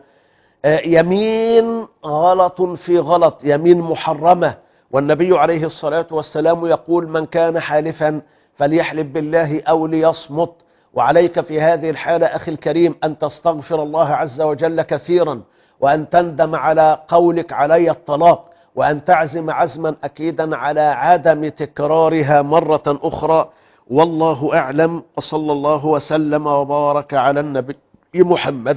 يمين غلط في غلط، يمين محرمة، والنبي عليه الصلاة والسلام يقول: من كان حالفا فليحلف بالله أو ليصمت. وعليك في هذه الحالة أخي الكريم أن تستغفر الله عز وجل كثيرا، وأن تندم على قولك علي الطلاق، وأن تعزم عزما أكيدا على عدم تكرارها مرة أخرى. والله أعلم، وصلى الله وسلم وبارك على النبي محمد.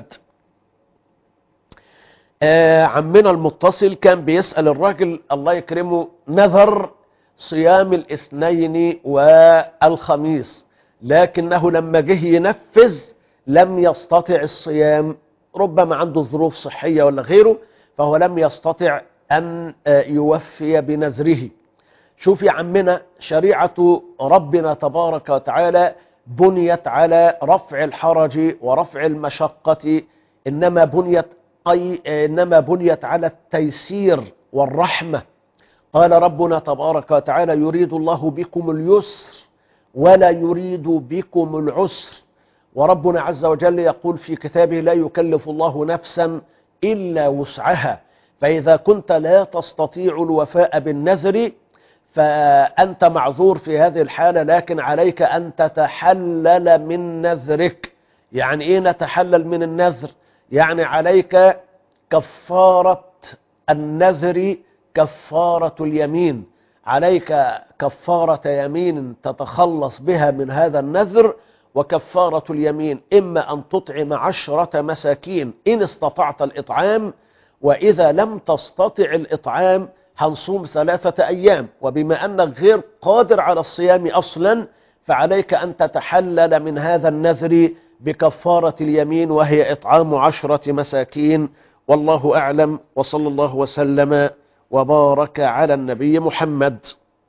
آه عمنا المتصل كان بيسأل الراجل الله يكرمه نذر صيام الاثنين والخميس، لكنه لما جه ينفذ لم يستطع الصيام، ربما عنده ظروف صحية ولا غيره، فهو لم يستطع أن يوفي بنذره. شوف يا عمنا، شريعة ربنا تبارك وتعالى بنيت على رفع الحرج ورفع المشقة، إنما بنيت أي إنما بنيت على التيسير والرحمة. قال ربنا تبارك وتعالى يريد الله بكم اليسر ولا يريد بكم العسر. وربنا عز وجل يقول في كتابه لا يكلف الله نفسا إلا وسعها. فإذا كنت لا تستطيع الوفاء بالنذر فأنت معذور في هذه الحالة، لكن عليك أن تتحلل من نذرك. يعني إيه نتحلل من النذر؟ يعني عليك كفارة النذر كفارة اليمين، عليك كفارة يمين تتخلص بها من هذا النذر، وكفارة اليمين إما أن تطعم عشرة مساكين إن استطعت الإطعام، وإذا لم تستطع الإطعام هنصوم ثلاثة أيام. وبما أنك غير قادر على الصيام أصلا فعليك أن تتحلل من هذا النذر بكفارة اليمين وهي إطعام عشرة مساكين. والله أعلم، وصلى الله وسلم وبارك على النبي محمد.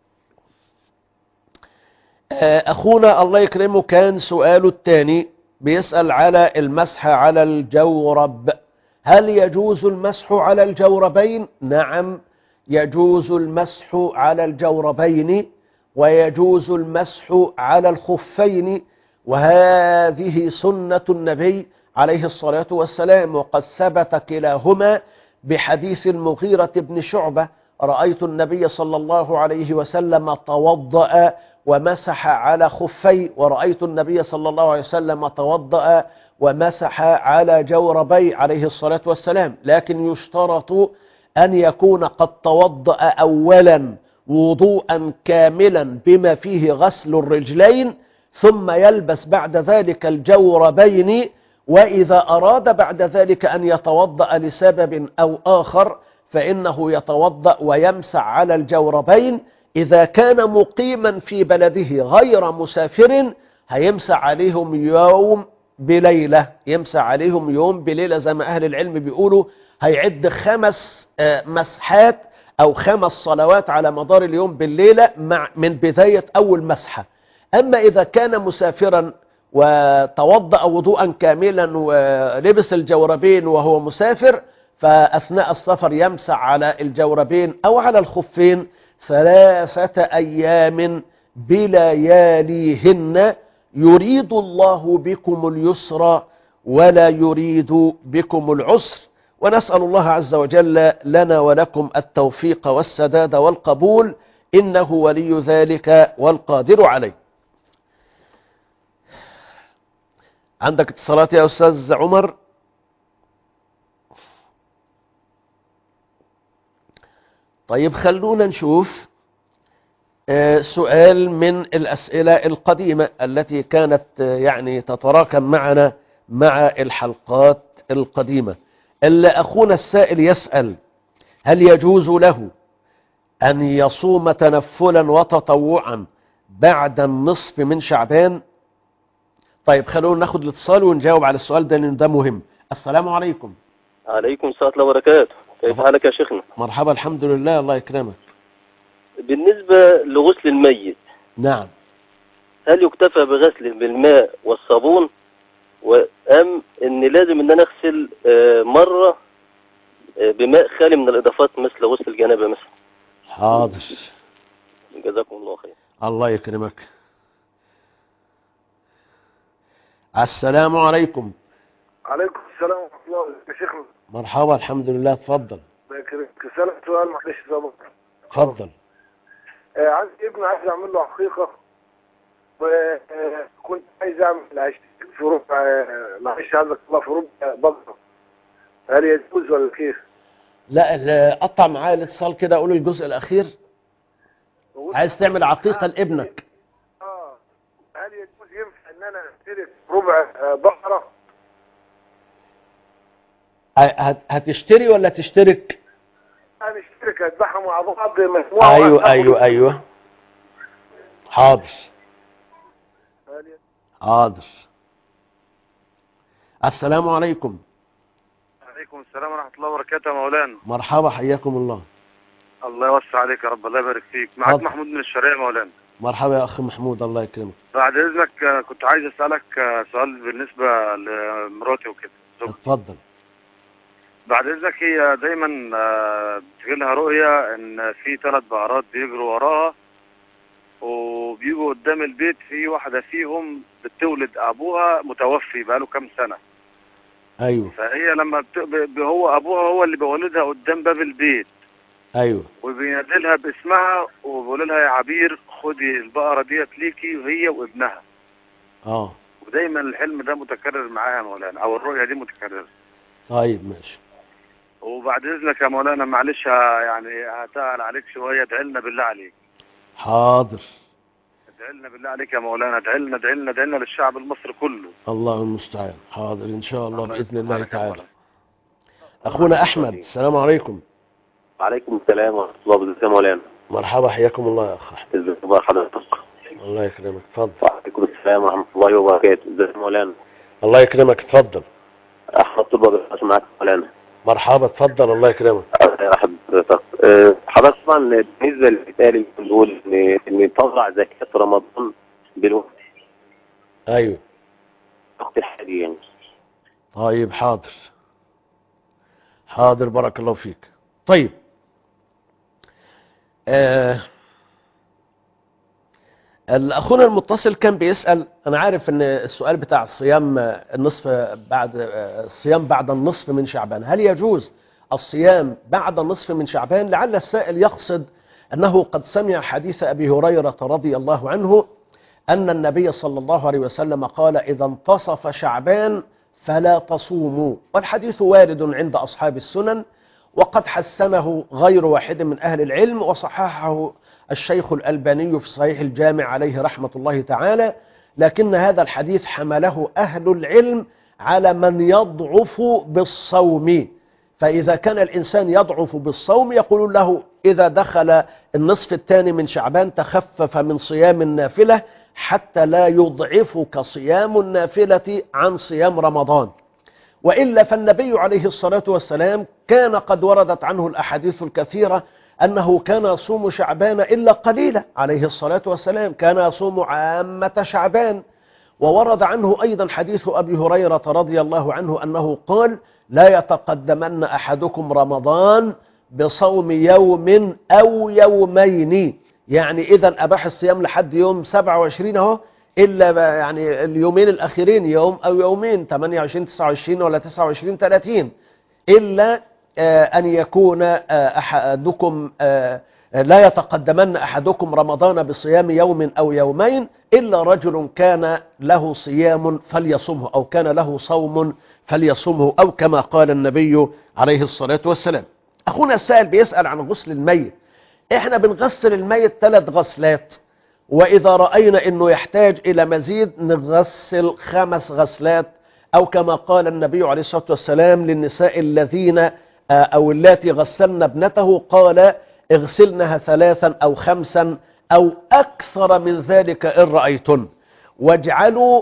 أخونا الله يكرمه كان سؤاله الثاني بيسأل على المسح على الجورب. هل يجوز المسح على الجوربين؟ نعم، يجوز المسح على الجوربين ويجوز المسح على الخفين، وهذه سنة النبي عليه الصلاة والسلام، وقد ثبت كلاهما بحديث المغيرة بن شعبة: رأيت النبي صلى الله عليه وسلم توضأ ومسح على خفي، ورأيت النبي صلى الله عليه وسلم توضأ ومسح على جوربي عليه الصلاة والسلام. لكن يشترط أن يكون قد توضأ أولا وضوءا كاملا بما فيه غسل الرجلين، ثم يلبس بعد ذلك الجوربين. وإذا أراد بعد ذلك أن يتوضأ لسبب أو آخر فإنه يتوضأ ويمسح على الجوربين. إذا كان مقيما في بلده غير مسافر هيمسح عليهم يوم بليلة، يمسح عليهم يوم بليلة زي ما أهل العلم بيقولوا، هيعد خمس مسحات أو خمس صلوات على مدار اليوم بالليلة مع من بداية أول مسحة. أما إذا كان مسافرا وتوضأ وضوءا كاملا ولبس الجوربين وهو مسافر، فأثناء السفر يمسح على الجوربين أو على الخفين ثلاثة أيام بلياليهن، يريد الله بكم اليسر ولا يريد بكم العسر. ونسأل الله عز وجل لنا ولكم التوفيق والسداد والقبول، إنه ولي ذلك والقادر عليه. عندك اتصالات يا أستاذ عمر؟ طيب خلونا نشوف سؤال من الأسئلة القديمة التي كانت يعني تتراكم معنا مع الحلقات القديمة. اللي أخونا السائل يسأل: هل يجوز له أن يصوم تنفلا وتطوعا بعد النصف من شعبان؟ طيب خلونا ناخد الاتصال ونجاوب على السؤال ده لأن ده مهم. السلام عليكم. عليكم السلام ورحمة الله وبركاته. كيف حالك يا شيخنا؟ مرحبا، الحمد لله، الله يكرمك. بالنسبة لغسل الميت، نعم، هل يكتفى بغسله بالماء والصابون، وأم إن لازم إن أنا أغسل مرة بماء خالي من الإضافات مثل غسل الجنابة مثلا؟ حاضر، جزاكم الله خير. الله يكرمك. السلام عليكم. عليكم السلام ورحمة الله يا شيخنا. مرحبا، الحمد لله، اتفضل. كسالك سؤال معلش سابق. اتفضل. آه عندي ابن عايز اعمل له حقيقة، وكنت عايز اعمل هشترك في ربع، معلش عندك الله، في ربع بقرة، هل يجوز ولا كيف؟ لا قطع معايا الاتصال كده، اقول الجزء الاخير. عايز تعمل عقيقة لابنك؟ اه هل يجوز ينفع ان انا اشترك ربع بقرة؟ هتشتري ولا تشترك؟ هنشترك، هذبحها مع بعض مجموعة. ايوه ايوه ايوه حاضر حاضر. السلام عليكم. عليكم السلام ورحمة الله وبركاته يا مولانا. مرحبا، حياكم الله. الله يوسع عليك يا رب، الله يبارك فيك. معاك حاضر. محمود من الشرقية يا مولانا. مرحبا يا أخي محمود، الله يكرمك. بعد إذنك كنت عايز أسألك سؤال بالنسبة لمراتي وكده. اتفضل. بعد اذنك هي دايما آه، بتجيلها رؤيه ان في ثلاث بقرات بيجروا وراها، وبيجوا قدام البيت في واحده فيهم بتولد ابوها متوفي بقاله كام سنه. ايوه. فهي لما بت... ب- هو ابوها هو اللي بيولدها قدام باب البيت، ايوه. وبينادلها باسمها وبيقول لها يا عبير خدي البقره ديت ليكي وهي وابنها. اه. ودايما الحلم ده متكرر معايا يا مولانا، او الرؤيه دي متكرره. طيب ماشي. وبعد اذنك يا مولانا معلش ه- يعني هتقل عليك شويه، ادعي لنا بالله عليك. حاضر. ادعي لنا بالله عليك يا مولانا، ادعي لنا ادعي لنا ادعي لنا للشعب المصري كله. الله المستعان. حاضر ان شاء الله باذن الله سبحانك يا تعالى. مولانا. اخونا احمد، السلام عليكم. وعليكم السلام ورحمة الله وبركاته يا مولانا. مرحبا، حياكم الله يا اخ احمد. ازيك اخبار حضرتك؟ الله يكرمك، اتفضل. وعليكم السلام ورحمة الله وبركاته. ازيك يا مولانا؟ الله يكرمك، اتفضل. احمد طلبة بالخاص معاك يا مولانا. مرحبا، اتفضل. الله يكرمك. الله يرحم حضرتك. أه، حضرتك طبعا بالنسبة للقتال اللي بنقول ان ان تطلع زكاة رمضان بالوقت. ايوه. وقت الحالي يعني. طيب حاضر. حاضر، بارك الله فيك. طيب آه الاخونا المتصل كان بيسأل، انا عارف ان السؤال بتاع الصيام النصف بعد الصيام بعد النصف من شعبان، هل يجوز الصيام بعد النصف من شعبان؟ لعل السائل يقصد انه قد سمع حديث ابي هريرة رضي الله عنه ان النبي صلى الله عليه وسلم قال اذا انتصف شعبان فلا تصوموا، والحديث وارد عند اصحاب السنن، وقد حسنه غير واحد من اهل العلم، وصححه الشيخ الألباني في صحيح الجامع عليه رحمة الله تعالى، لكن هذا الحديث حمله أهل العلم على من يضعف بالصوم، فإذا كان الإنسان يضعف بالصوم يقول له إذا دخل النصف الثاني من شعبان تخفف من صيام النافلة حتى لا يضعفك صيام النافلة عن صيام رمضان. وإلا فالنبي عليه الصلاة والسلام كان قد وردت عنه الأحاديث الكثيرة أنه كان يصوم شعبان إلا قليلا عليه الصلاة والسلام، كان يصوم عامة شعبان. وورد عنه أيضا حديث أبي هريرة رضي الله عنه أنه قال لا يتقدمن أحدكم رمضان بصوم يوم أو يومين، يعني إذا أباح الصيام لحد يوم سبعة وعشرين اهو، إلا يعني اليومين الأخيرين يوم أو يومين ثمانية وعشرين تسعة وعشرين ولا تسعة وعشرين ثلاثين، إلا أن يكون أحدكم لا يتقدمن أحدكم رمضان بصيام يوم أو يومين إلا رجل كان له صيام فليصمه، أو كان له صوم فليصمه، أو كما قال النبي عليه الصلاة والسلام. أخونا السائل بيسأل عن غسل الميت. إحنا بنغسل الميت ثلاث غسلات، وإذا رأينا أنه يحتاج إلى مزيد نغسل خمس غسلات، أو كما قال النبي عليه الصلاة والسلام للنساء الذين أو اللاتي غسلن ابنته قال اغسلنها ثلاثا أو خمسا أو أكثر من ذلك إن رأيتن، واجعلوا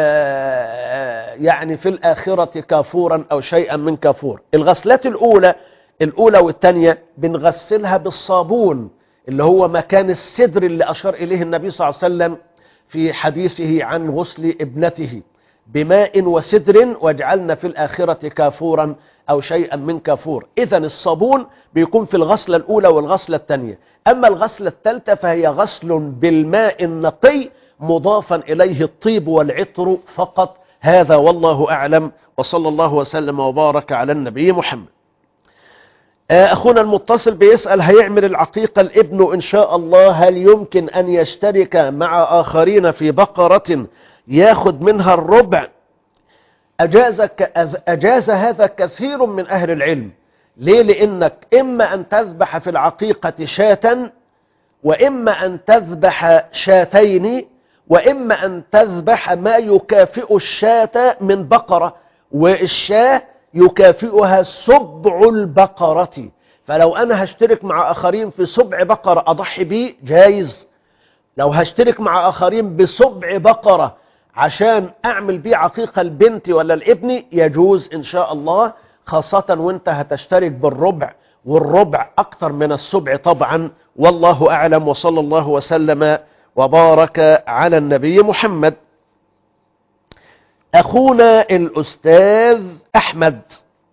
يعني في الآخرة كافورا أو شيئا من كافور. الغسلات الأولى الأولى والثانية بنغسلها بالصابون اللي هو مكان السدر اللي أشار إليه النبي صلى الله عليه وسلم في حديثه عن غسل ابنته، بماء وسدر واجعلنا في الآخرة كافورا أو شيئا من كافور. إذن الصابون بيكون في الغسلة الأولى والغسلة الثانية. أما الغسلة الثالثة فهي غسل بالماء النقي مضافا إليه الطيب والعطر فقط. هذا والله أعلم، وصلى الله وسلم وبارك على النبي محمد. أخونا المتصل بيسأل هيعمل العقيقة الابن إن شاء الله، هل يمكن أن يشترك مع آخرين في بقرة ياخد منها الربع؟ أجاز, أجاز هذا كثير من أهل العلم. ليه؟ لأنك إما أن تذبح في العقيقة شاة، وإما أن تذبح شاتين، وإما أن تذبح ما يكافئ الشاة من بقرة، والشاة يكافئها سبع البقرة. فلو أنا هشترك مع آخرين في سبع بقرة أضحي بيه جايز، لو هشترك مع آخرين بسبع بقرة عشان أعمل بيه عقيقة البنت ولا الابن يجوز إن شاء الله، خاصة وانت هتشترك بالربع، والربع أكتر من السبع طبعا، والله أعلم، وصلى الله وسلم وبارك على النبي محمد. أخونا الأستاذ أحمد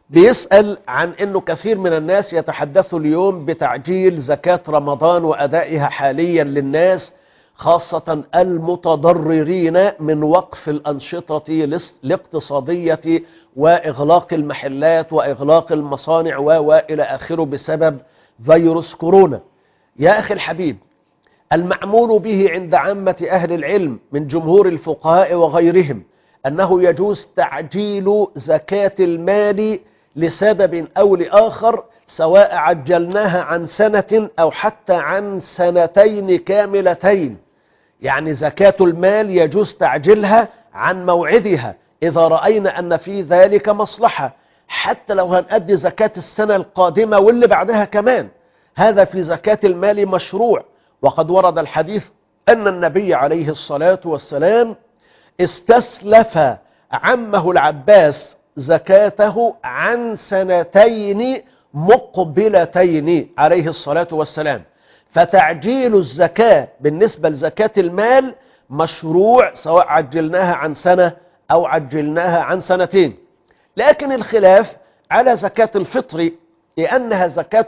بيسأل عن أنه كثير من الناس يتحدثوا اليوم بتعجيل زكاة رمضان وأدائها حاليا للناس، خاصة المتضررين من وقف الأنشطة الاقتصادية وإغلاق المحلات وإغلاق المصانع وإلى آخره بسبب فيروس كورونا. يا أخي الحبيب، المعمول به عند عامة أهل العلم من جمهور الفقهاء وغيرهم أنه يجوز تعجيل زكاة المال لسبب أو لآخر، سواء عجلناها عن سنة أو حتى عن سنتين كاملتين. يعني زكاة المال يجوز تعجيلها عن موعدها إذا رأينا أن في ذلك مصلحة، حتى لو هنأدي زكاة السنة القادمة واللي بعدها كمان، هذا في زكاة المال مشروع. وقد ورد الحديث أن النبي عليه الصلاة والسلام استسلف عمه العباس زكاته عن سنتين مقبلتين عليه الصلاة والسلام. فتعجيل الزكاة بالنسبة لزكاة المال مشروع، سواء عجلناها عن سنة أو عجلناها عن سنتين. لكن الخلاف على زكاة الفطر، لأنها زكاة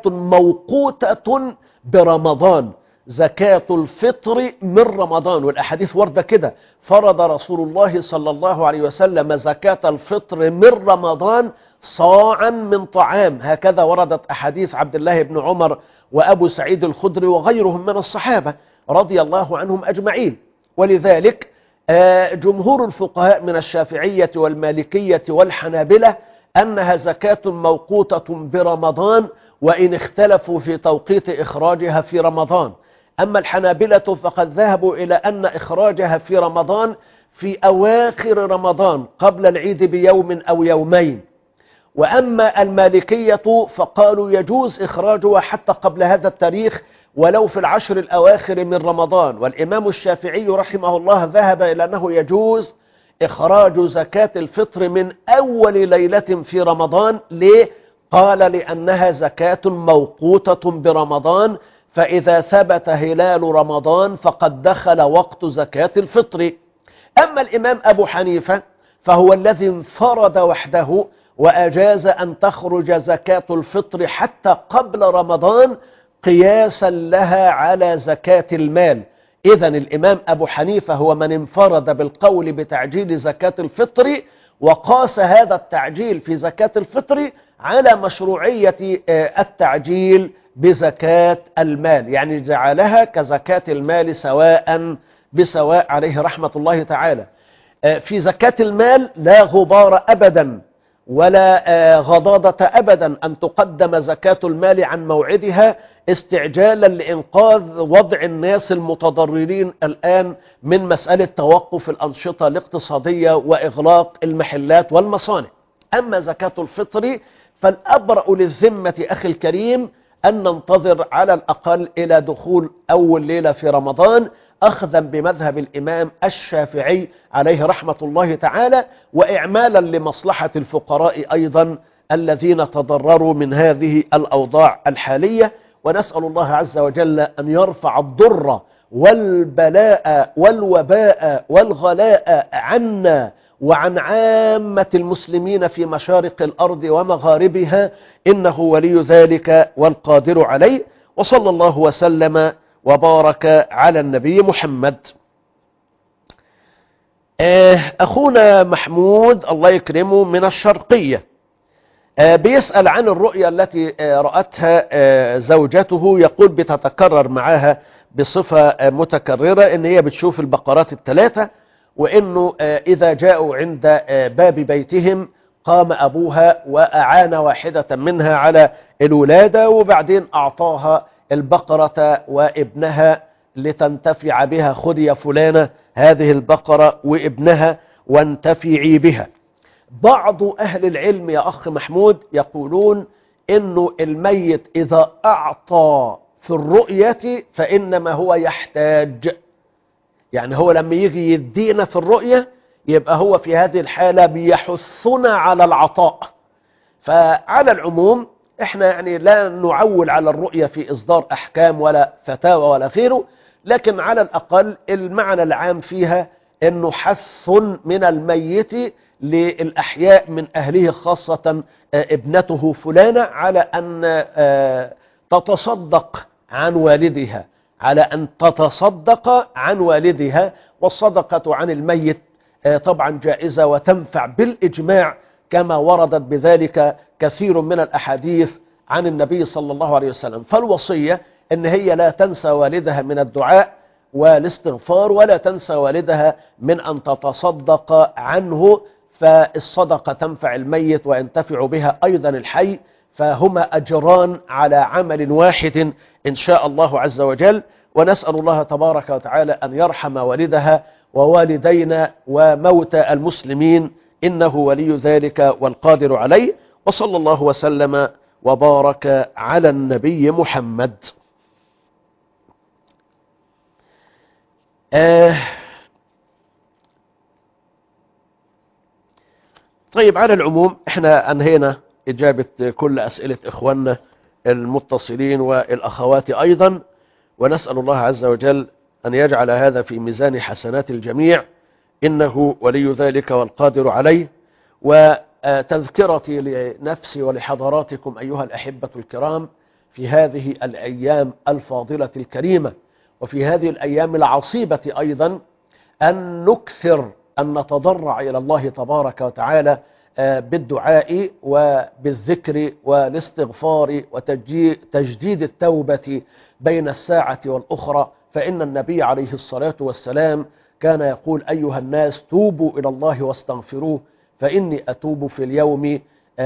موقوتة برمضان، زكاة الفطر من رمضان، والأحاديث وردة كده: فرض رسول الله صلى الله عليه وسلم زكاة الفطر من رمضان صاعا من طعام. هكذا وردت أحاديث عبد الله بن عمر وأبو سعيد الخدري وغيرهم من الصحابة رضي الله عنهم أجمعين. ولذلك جمهور الفقهاء من الشافعية والمالكية والحنابلة أنها زكاة موقوتة برمضان، وإن اختلفوا في توقيت إخراجها في رمضان. أما الحنابلة فقد ذهبوا إلى أن إخراجها في رمضان في أواخر رمضان قبل العيد بيوم أو يومين. وأما المالكية فقالوا يجوز إخراجها حتى قبل هذا التاريخ ولو في العشر الأواخر من رمضان. والإمام الشافعي رحمه الله ذهب إلى أنه يجوز إخراج زكاة الفطر من أول ليلة في رمضان. ليه؟ قال لأنها زكاة موقوتة برمضان، فإذا ثبت هلال رمضان فقد دخل وقت زكاة الفطر. أما الإمام أبو حنيفة فهو الذي انفرد وحده وأجاز أن تخرج زكاة الفطر حتى قبل رمضان قياسا لها على زكاة المال. إذن الإمام أبو حنيفة هو من انفرد بالقول بتعجيل زكاة الفطر، وقاس هذا التعجيل في زكاة الفطر على مشروعية التعجيل بزكاة المال، يعني جعلها كزكاة المال سواء بسواء عليه رحمة الله تعالى. في زكاة المال لا غبار أبدا ولا غضاضة أبدا أن تقدم زكاة المال عن موعدها استعجالا لإنقاذ وضع الناس المتضررين الآن من مسألة توقف الأنشطة الاقتصادية وإغلاق المحلات والمصانع. أما زكاة الفطر فالأبرأ للذمة أخي الكريم أن ننتظر على الأقل إلى دخول أول ليلة في رمضان، أخذا بمذهب الإمام الشافعي عليه رحمة الله تعالى، وإعمالا لمصلحة الفقراء أيضا الذين تضرروا من هذه الأوضاع الحالية. ونسأل الله عز وجل أن يرفع الضر والبلاء والوباء والغلاء عنا وعن عامة المسلمين في مشارق الأرض ومغاربها، إنه ولي ذلك والقادر عليه. وصلى الله وسلم وبارك على النبي محمد. أخونا محمود الله يكرمه من الشرقية بيسأل عن الرؤيا التي رأتها زوجته، يقول بتتكرر معها بصفة متكررة إن هي بتشوف البقرات الثلاثة، وإنه إذا جاءوا عند باب بيتهم قام أبوها وأعان واحدة منها على الولادة، وبعدين أعطاها البقرة وابنها لتنتفع بها، خذ يا فلانة هذه البقرة وابنها وانتفعي بها. بعض أهل العلم يا أخ محمود يقولون إنه الميت إذا أعطى في الرؤية فإنما هو يحتاج، يعني هو لما يجي يدينا في الرؤية يبقى هو في هذه الحالة بيحثنا على العطاء. فعلى العموم احنا يعني لا نعول على الرؤية في إصدار أحكام ولا فتاوى ولا غيره، لكن على الأقل المعنى العام فيها انه حث من الميت للأحياء من أهله خاصة ابنته فلانة على أن تتصدق عن والدها على أن تتصدق عن والدها. والصدقة عن الميت طبعا جائزة وتنفع بالإجماع كما وردت بذلك كثير من الأحاديث عن النبي صلى الله عليه وسلم. فالوصية أن هي لا تنسى والدها من الدعاء والاستغفار، ولا تنسى والدها من أن تتصدق عنه، فالصدقة تنفع الميت وينتفع بها أيضا الحي، فهما أجران على عمل واحد إن شاء الله عز وجل. ونسأل الله تبارك وتعالى أن يرحم والدها ووالدينا وموتى المسلمين، إنه ولي ذلك والقادر عليه. وصلى الله وسلم وبارك على النبي محمد. آه طيب، على العموم احنا انهينا اجابة كل اسئلة اخواننا المتصلين والاخوات ايضا، ونسأل الله عز وجل ان يجعل هذا في ميزان حسنات الجميع، انه ولي ذلك والقادر عليه. وتذكرتي لنفسي ولحضراتكم ايها الاحبة الكرام في هذه الايام الفاضلة الكريمة وفي هذه الأيام العصيبة أيضا أن نكثر أن نتضرع إلى الله تبارك وتعالى بالدعاء وبالذكر والاستغفار وتجديد التوبة بين الساعة والأخرى. فإن النبي عليه الصلاة والسلام كان يقول: أيها الناس توبوا إلى الله واستغفروه فإني أتوب في اليوم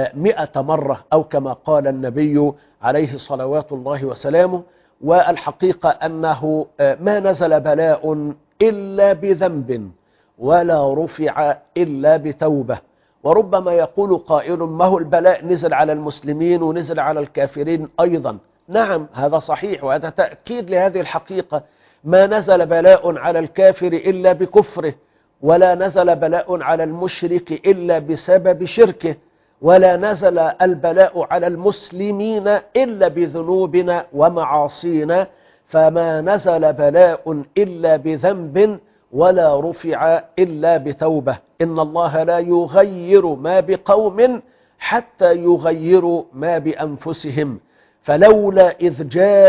مئة مرة، أو كما قال النبي عليه صلوات الله وسلامه. والحقيقة أنه ما نزل بلاء إلا بذنب ولا رفع إلا بتوبة. وربما يقول قائل: ما هو البلاء نزل على المسلمين ونزل على الكافرين أيضا؟ نعم، هذا صحيح، وهذا تأكيد لهذه الحقيقة. ما نزل بلاء على الكافر إلا بكفره، ولا نزل بلاء على المشرك إلا بسبب شركه، ولا نزل البلاء على المسلمين إلا بذنوبنا ومعاصينا. فما نزل بلاء إلا بذنب ولا رفع إلا بتوبة. إن الله لا يغير ما بقوم حتى يغيروا ما بأنفسهم، فلولا إذ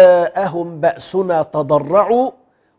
جاءهم بأسنا تضرعوا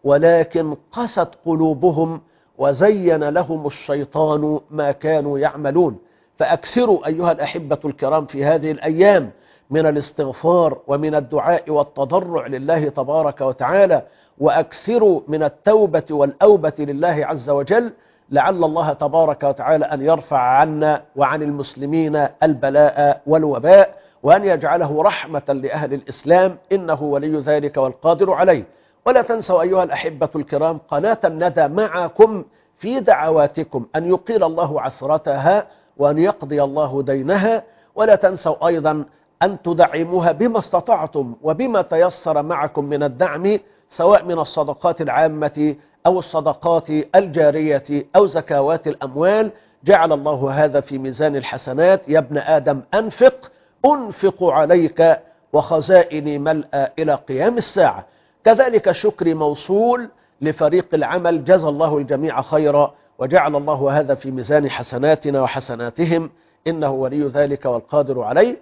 ولكن قست قلوبهم وزين لهم الشيطان ما كانوا يعملون. فأكثروا أيها الأحبة الكرام في هذه الأيام من الاستغفار ومن الدعاء والتضرع لله تبارك وتعالى، وأكثروا من التوبة والأوبة لله عز وجل، لعل الله تبارك وتعالى أن يرفع عنا وعن المسلمين البلاء والوباء، وأن يجعله رحمة لأهل الإسلام، إنه ولي ذلك والقادر عليه. ولا تنسوا أيها الأحبة الكرام قناة الندى معكم في دعواتكم أن يقيل الله عثرتها وأن يقضي الله دينها. ولا تنسوا أيضا أن تدعموها بما استطعتم وبما تيسر معكم من الدعم، سواء من الصدقات العامة أو الصدقات الجارية أو زكوات الأموال. جعل الله هذا في ميزان الحسنات. يا ابن آدم أنفق أنفق عليك وخزائني ملأ إلى قيام الساعة. كذلك شكري موصول لفريق العمل، جزى الله الجميع خيرا، وجعل الله هذا في ميزان حسناتنا وحسناتهم، إنه ولي ذلك والقادر عليه.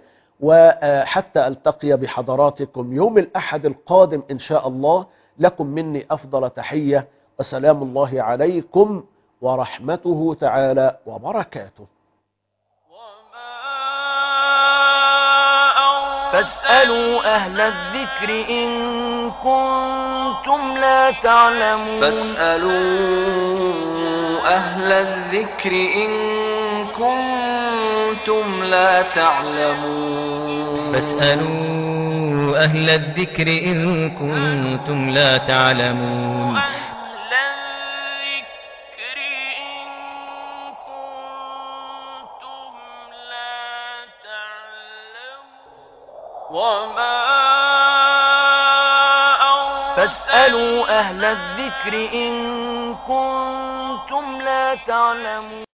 وحتى ألتقي بحضراتكم يوم الأحد القادم إن شاء الله، لكم مني أفضل تحية، وسلام الله عليكم ورحمته تعالى وبركاته. فاسألوا أهل الذكر إن كنتم لا تعلمون فاسألوا أهل الذكر إن كنتم لا تعلمون فاسألوا أهل الذكر إن كنتم لا تعلمون وما فاسألوا أهل الذكر إن كنتم لا تعلمون